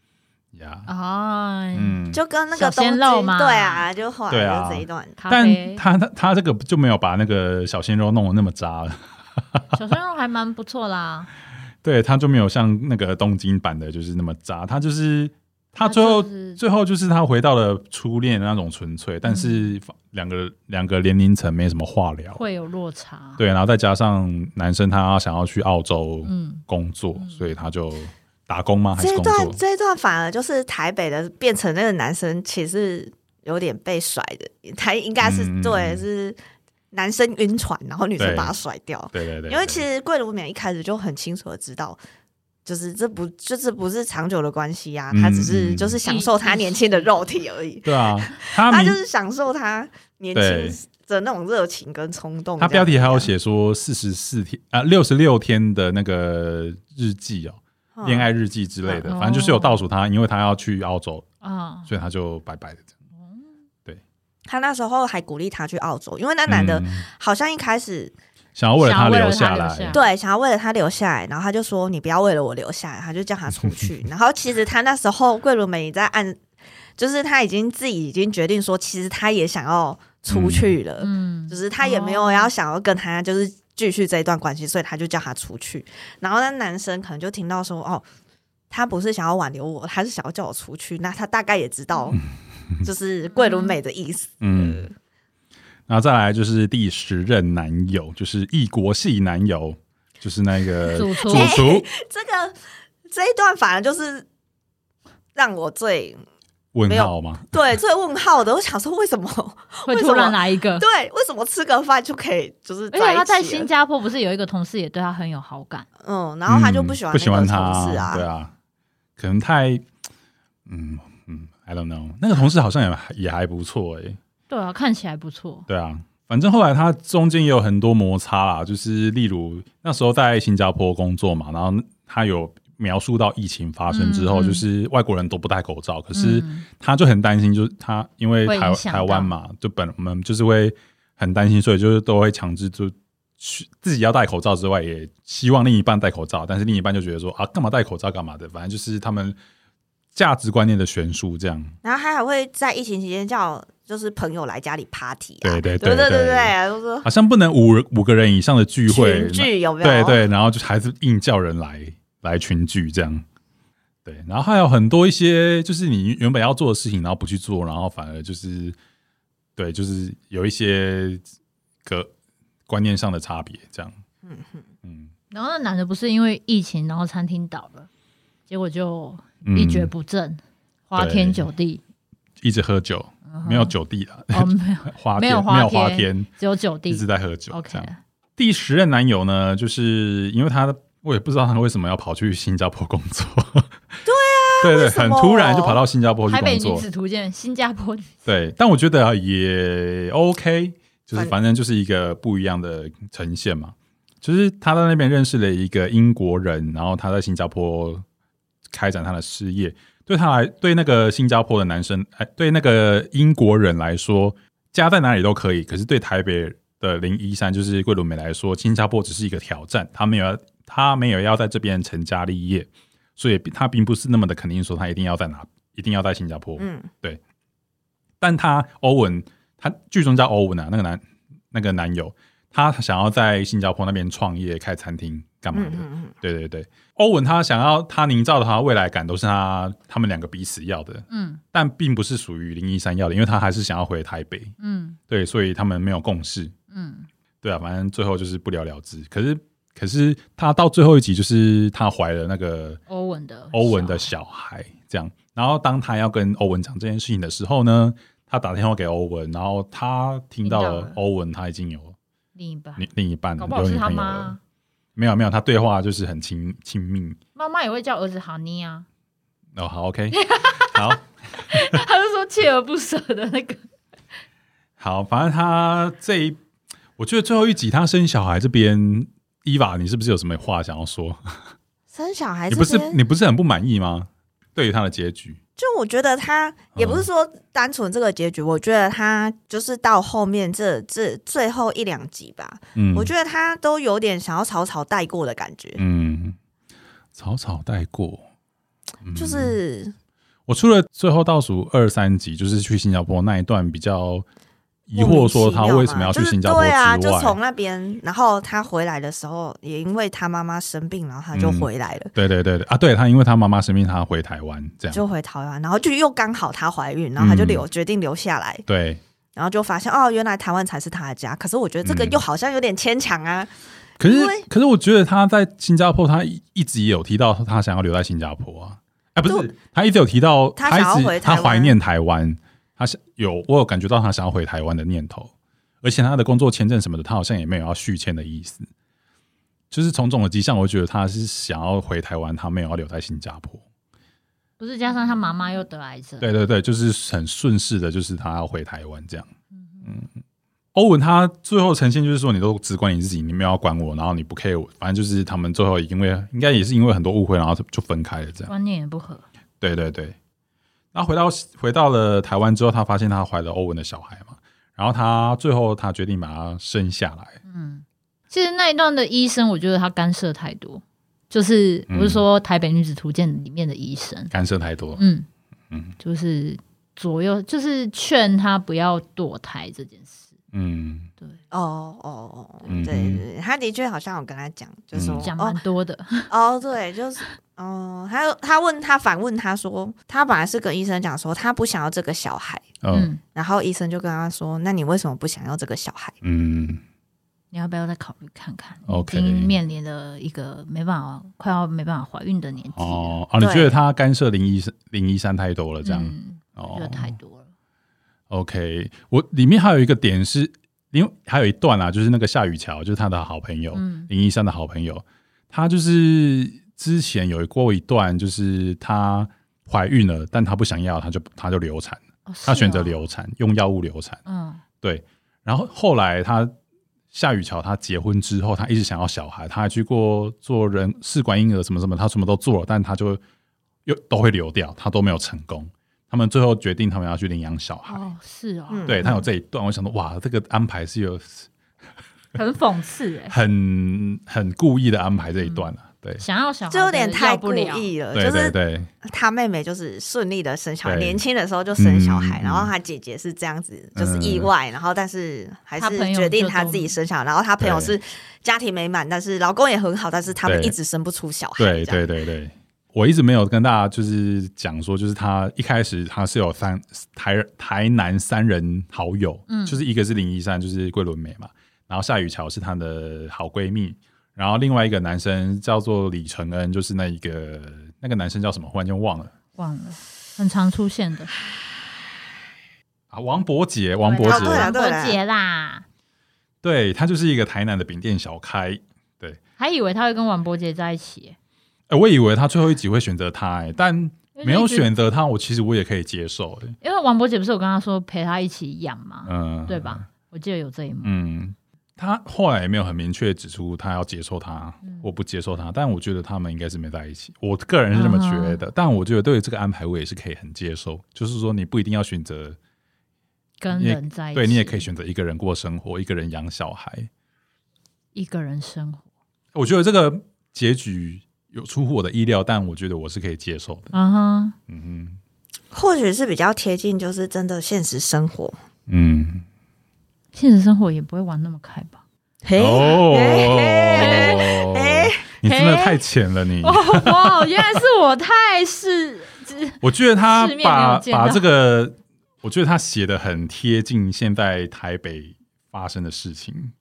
啊， 嗯，就跟那个小鲜肉嘛， 对啊，就后来就这一段， 啊、但他他他这个就没有把那个小鲜肉弄得那么渣了， 小鲜肉还蛮不错啦。 对，他就没有像那个东京版的就是那么渣，他就是他最后、就是、最后就是他回到了初恋的那种纯粹，但是两个两个年龄层没什么话聊， 会有落差。 对，然后再加上男生他想要去澳洲工作，嗯、所以他就。打工吗？还是工作？ 这一段这一段反而就是台北的变成那个男生，其实有点被甩的。他应该是、嗯、对，是男生晕船，然后女生把他甩掉。 对对 对, 对。 因为其实桂纶镁一开始就很清楚的知道，就是这不就是不是长久的关系啊，他只是就是享受他年轻的肉体而已。 对啊，他他就是享受他年轻的那种热情跟冲动。 他标题还有写说四十四天啊，六十六天的那个日记哦。恋爱日记之类的，反正就是有倒数他，因为他要去澳洲，哦、所以他就拜拜的这样。对， 他那时候还鼓励他去澳洲，因为那男的好像一开始、嗯、 想要为了他留下来， 下来对，想要为了他留下来，然后他就说：“你不要为了我留下来。”他就叫他出去。然后其实他那时候桂纶镁在按，就是他已经自己已经决定说，其实他也想要出去了，嗯，就是他也没有要想要跟他就是。继续这一段关系，所以他就叫他出去。然后那男生可能就听到说：“哦，他不是想要挽留我，他是想要叫我出去。”那他大概也知道，就是桂纶镁的意思。嗯。 然后再来就是第十任男友，就是异国系男友，就是那个主厨。 主厨、欸、 这个这一段反而就是让我最。 问号吗？ 对，最问号的。我想说，为什么会突然来一个？ 对，为什么吃个饭就可以就是在一起？ 而且他在新加坡不是有一个同事也对他很有好感， 嗯，然后他就不喜欢、嗯、 不喜欢他同事啊， 对啊，可能太嗯嗯 ，I don't know， 那个同事好像也也还不错哎、欸， 对啊，看起来不错， 对啊，反正后来他中间也有很多摩擦啦，就是例如那时候在新加坡工作嘛，然后他有。描述到疫情发生之后、嗯、就是外国人都不戴口罩、嗯、可是他就很担心，就是他因为台台湾嘛，就本我们就是会很担心，所以就是都会强制就自己要戴口罩之外，也希望另一半戴口罩，但是另一半就觉得说啊，干嘛戴口罩干嘛的，反正就是他们价值观念的悬殊这样。 然后他还会在疫情期间叫就是朋友来家里 party 啊， 对对对对对对对，就说好像不能五五个人以上的聚会， 群聚有没有？ 对对，然后就还是硬叫人来来群聚这样。对，然后还有很多一些就是你原本要做的事情，然后不去做，然后反而就是对，就是有一些个观念上的差别这样。嗯嗯。 然后那男的不是因为疫情，然后餐厅倒了，结果就一蹶不振，嗯、花天酒地， 一直喝酒，嗯、没有酒地了， 哦，没有花没有没有花天， 只有酒地， 一直在喝酒。 OK。 第十任男友呢，就是因为他，我也不知道他为什么要跑去新加坡工作。 对啊， 对对，很突然就跑到新加坡去工作。 台北女子图鉴，新加坡。 对，但我觉得也 OK， 就是反正就是一个不一样的呈现嘛。就是他在那边认识了一个英国人，然后他在新加坡开展他的事业。对他来，对那个新加坡的男生，哎，对那个英国人来说，家在哪里都可以。可是对台北的林一山，就是桂纶镁来说，新加坡只是一个挑战，他没有他没有要在这边成家立业，所以他并不是那么的肯定说他一定要在哪，一定要在新加坡。嗯，对。但他欧文，他剧中叫欧文啊，那个男那个男友。他想要在新加坡那边创业开餐厅干嘛的、嗯嗯嗯、对对对，欧文他想要他营造的他未来感都是他他们两个彼此要的，嗯，但并不是属于林一山要的，因为他还是想要回台北，嗯，对，所以他们没有共识，嗯，对啊，反正最后就是不了了之。可是可是他到最后一集就是他怀了那个欧文的欧文的小孩这样，然后当他要跟欧文讲这件事情的时候呢，他打电话给欧文，然后他听到了欧文他已经有另一半， 另一半搞不好是他妈， 没有没有，他对话就是很亲亲密。 妈妈也会叫儿子哈尼啊。 哦，好 ，OK， 好。 他就说锲而不舍的那个。 好，反正他这一，我觉得最后一集他生小孩这边，伊娃，你是不是有什么话想要说？ 生小孩这边， 你不是你不是很不满意吗？对于他的结局？ 就我觉得他也不是说单纯这个结局、嗯、我觉得他就是到后面这这最后一两集吧、嗯、我觉得他都有点想要草草带过的感觉。嗯， 草草带过、 嗯、就是我除了最后倒数二三集就是去新加坡那一段比较疑惑说他为什么要去新加坡之外， 就是、对啊，就从那边，然后他回来的时候，也因为他妈妈生病，然后他就回来了。嗯、 对对对对啊，对他因为他妈妈生病，他回台湾，这样就回台湾，然后就又刚好他怀孕，然后他就留、嗯、决定留下来。 对， 然后就发现哦，原来台湾才是他的家。可是我觉得这个又好像有点牵强啊。嗯、 可是可是我觉得他在新加坡，他一直也有提到他想要留在新加坡啊。哎，不是，他一直有提到他想要回台湾， 他怀念台湾。他有，我有感觉到他想要回台湾的念头，而且他的工作签证什么的，他好像也没有要续签的意思。就是种种的迹象，我觉得他是想要回台湾，他没有要留在新加坡。 不是，加上他妈妈又得癌症， 对对对，就是很顺势的，就是他要回台湾这样。嗯，欧文他最后呈现就是说，你都只管你自己，你没有要管我，然后你不 care 我，反正就是他们最后因为应该也是因为很多误会，然后就分开了这样。 观念也不合。对对对。然后回到回到了台湾之后，他发现他怀了欧文的小孩嘛，然后他最后他决定把他生下来。嗯， 其实那一段的医生，我觉得他干涉太多，就是我是说《台北女子图鉴》里面的医生、嗯、 干涉太多。 嗯嗯，就是左右，就是劝他不要堕胎这件事。嗯，对， 哦哦哦，对对对，他的确好像有跟他讲，就是说讲蛮多的。 哦，对，就是。哦，他他问他反问他说，他本来是跟医生讲说他不想要这个小孩，嗯，然后医生就跟他说，那你为什么不想要这个小孩？嗯， 你要不要再考虑看看？ OK， 已经面临了一个没办法快要没办法怀孕的年纪。 哦啊，你觉得他干涉林一林一山太多了，这样？ 嗯，我觉得太多了。 OK， 我里面还有一个点是，因为还有一段啊，就是那个夏雨乔，就是他的好朋友，嗯、林一山的好朋友，他就是。之前有过一段，就是她怀孕了，但她不想要，她就她就流产，哦哦、她选择流产，用药物流产。嗯，对。然后后来她夏雨乔她结婚之后，她一直想要小孩，她还去过做人试管婴儿什么什么，她什么都做了，但她就又都会流掉，她都没有成功。他们最后决定，他们要去领养小孩。 哦，是哦。 对，他有这一段，我想说，哇，这个安排是有很讽刺、欸， 很很故意的安排这一段啊。嗯对， 想要小孩就有点太故不了意了， 对就是对对， 他妹妹就是顺利的生小孩， 对年轻的时候就生小孩， 嗯然后他姐姐是这样子，就是意外，然后但是还是他朋友决定他就都自己生小孩，然后他朋友是家庭美满，但是老公也很好，但是他们对一直生不出小孩。 对这样对对对，我一直没有跟大家就是讲说，就是他一开始他是有三台台南三人好友， 嗯就是一个是林依珊，就是桂纶镁嘛，然后夏雨乔是她的好闺蜜，然后另外一个男生叫做李承恩，就是那一个那个男生叫什么，忽然间忘了， 忘了，很常出现的啊，王伯杰，王伯杰， 哦对啊王伯杰啦， 对他就是一个台南的饼店小开，对， 还以为他会跟王伯杰在一起， 欸、我以为他最后一集会选择他、欸，但没有因为一直选择他，我其实我也可以接受、欸， 因为王伯杰不是有跟他说陪他一起养嘛， 嗯， 对吧？我记得有这一幕。 嗯，他后来也没有很明确指出他要接受他或不接受他，但我觉得他们应该是没在一起。我个人是这么觉得，但我觉得对于这个安排我也是可以很接受。就是说，你不一定要选择跟人在一起， 对你也可以选择一个人过生活，一个人养小孩， 一个人生活。 我觉得这个结局有出乎我的意料，但我觉得我是可以接受的。 嗯哼， 嗯哼， 或许是比较贴近，就是真的现实生活。 嗯， 现实生活也不会玩那么开吧？ 嘿， 哦， 嘿嘿你真的太浅了你。 哦，哇，原来是我太是， 我觉得他世面没有把见到把这个，我觉得他写的很贴近现在台北发生的事情。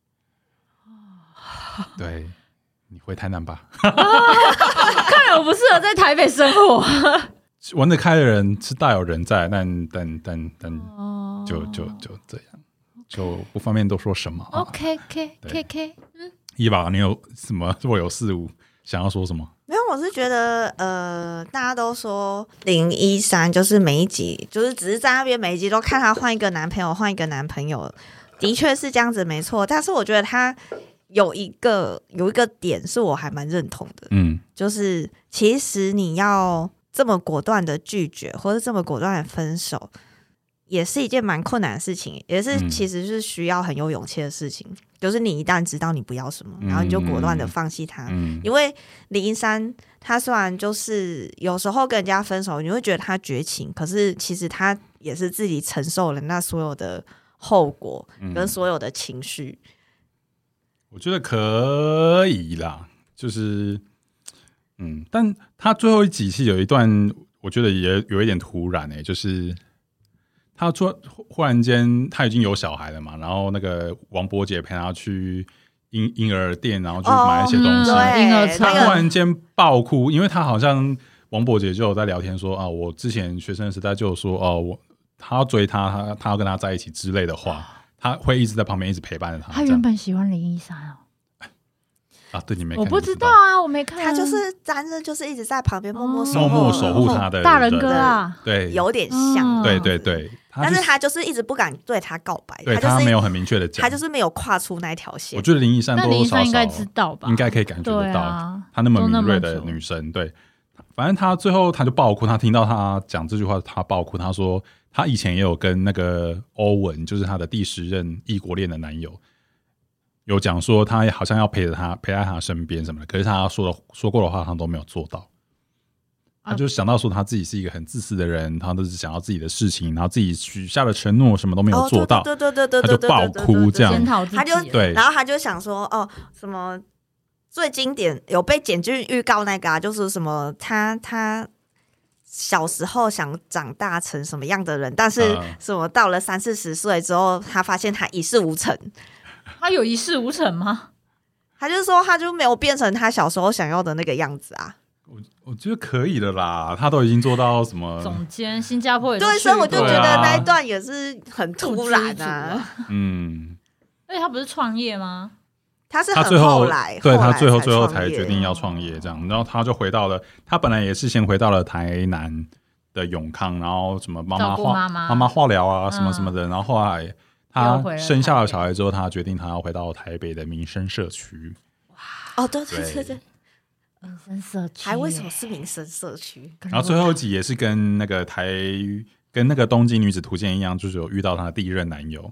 对，你回台南吧。 看来我不适合在台北生活。 玩得开的人是大有人在，但但但但哦就就就这样，就不方便多说什么、啊。 OK K K K， 伊娃，你有什么若有似无想要说什么？ 没有，我是觉得，呃，大家都说林一山就是每一集，就是只是在那边每一集都看他换一个男朋友，换一个男朋友，的确是这样子，没错。但是我觉得他有一个有一个点是我还蛮认同的， 嗯就是其实你要这么果断的拒绝，或者这么果断的分手，也是一件蛮困难的事情，也是嗯其实是需要很有勇气的事情。就是你一旦知道你不要什么，然后你就果断的放弃他。 嗯因为林一山他虽然就是有时候跟人家分手，你会觉得他绝情，可是其实他也是自己承受了那所有的后果跟所有的情绪。 我觉得可以啦，就是嗯，但他最后一集是有一段，我觉得也有一点突然诶、欸，就是他突忽然间他已经有小孩了嘛，然后那个王伯杰陪他去婴婴儿店，然后去买一些东西， 哦嗯婴儿车他忽然间爆哭，因为他好像王伯杰就有在聊天说啊，我之前学生时代就有说哦，我他要追他，他他要跟他在一起之类的话。他会一直在旁边，一直陪伴着他。 他原本喜欢林一山哦。 啊，对你没看， 我不知道啊，我没看。 他就是真的就是一直在旁边默默守默护默守护他的大人哥啊， 对， 有点像， 对对对。 但是他就是一直不敢对他告白， 对他没有很明确的讲， 他就是没有跨出那条线。 我觉得林一山多多少少应该知道吧， 应该可以感觉得到， 啊、 他那么敏锐的女生，对，反正他最后他就爆哭，他听到他讲这句话，他爆哭，他说他以前也有跟那个欧文，就是他的第十任异国恋的男友，有讲说他好像要陪着他，陪在他身边什么的，可是他说的说过的话，他都没有做到。他就想到说他自己是一个很自私的人，他都是想要自己的事情，然后自己许下的承诺什么都没有做到， 对对对对， 他就爆哭这样， 他就对，然后他就想说哦，什么最经典有被剪进预告那个啊，就是什么他他小时候想长大成什么样的人，但是什么到了三四十岁之后，他发现他一事无成。 他有一事无成吗？ 他就说他就没有变成他小时候想要的那个样子啊。 我我觉得可以的啦，他都已经做到什么总监，新加坡也对，所以我就觉得那一段也是很突然啊。 嗯， 而且他不是创业吗？ 他是很后来， 对他最后最后才决定要创业这样，然后他就回到了，他本来也是先回到了台南的永康，然后什么妈妈化妈妈化疗啊什么什么的，然后后来他生下了小孩之后，他决定他要回到台北的民生社区。 哇，哦，对对对对。 民生社区， 还为什么是民生社区？ 然后最后一集也是跟那个台跟那个东京女子图鉴一样，就是有遇到她的第一任男友，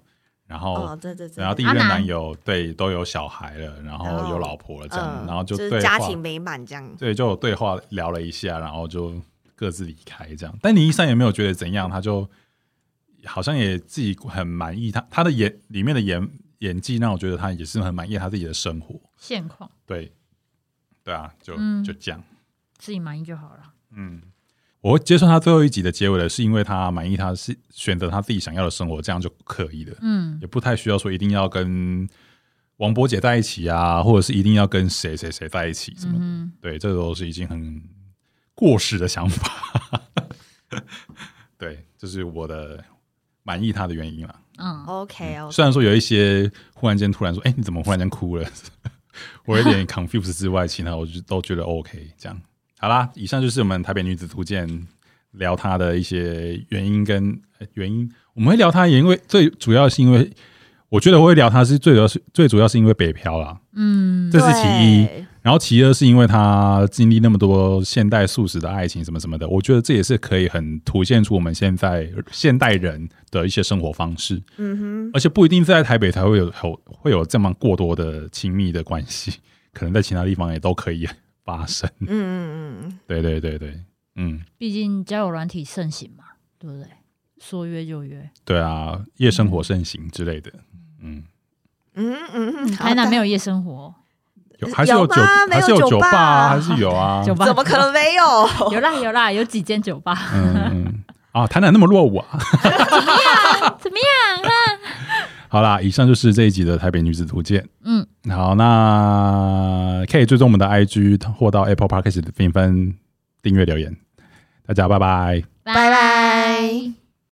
然后、 哦、对对对， 然后第一任男友对都有小孩了，然后有老婆了这样， 嗯、 然后就对话、 就是家庭美满这样， 对，就有对话聊了一下，然后就各自离开这样。但林一山也没有觉得怎样，他就好像也自己很满意他他的演里面的演演技，让我觉得他也是很满意他自己的生活现况。 对对啊，就、 嗯、 就这样， 自己满意就好了。 嗯。我会接受他最后一集的结尾的是因为他满意他是选择他自己想要的生活，这样就可以了。嗯，也不太需要说一定要跟王柏姐在一起啊，或者是一定要跟谁谁谁在一起什么的。嗯、对，这都是已经很过时的想法。对，这、就是我的满意他的原因啦。 嗯 ，OK OK。 虽然说有一些忽然间突然说，哎、欸，你怎么忽然间哭了？我有点 confuse 之外，其他我就都觉得 OK 这样。好啦，以上就是我们台北女子图鉴聊她的一些原因跟原因。我们会聊她，也因为最主要是因为，我觉得我会聊她是最主要是最主要是因为北漂啦，嗯，这是其一。然后其二是因为她经历那么多现代素食的爱情什么什么的，我觉得这也是可以很凸显出我们现在现代人的一些生活方式。嗯哼，而且不一定是在台北才会有会有这么过多的亲密的关系，可能在其他地方也都可以发生。嗯嗯嗯，对对对对，嗯， 毕竟交友软体盛行嘛，对不对？说约就约。 对啊，夜生活盛行之类的。嗯嗯嗯，台南没有夜生活， 有还是有酒，还是有酒吧啊，还是有啊？ 酒吧怎么可能没有？ 有啦有啦，有几间酒吧。 嗯嗯啊，台南那么落伍啊？ 怎么样？怎么样啊？ 好啦，以上就是这一集的台北女子图鉴。嗯，好，那可以追踪我们的 I G 或到 Apple Podcast 的评分、订阅、留言。大家拜拜， 拜拜。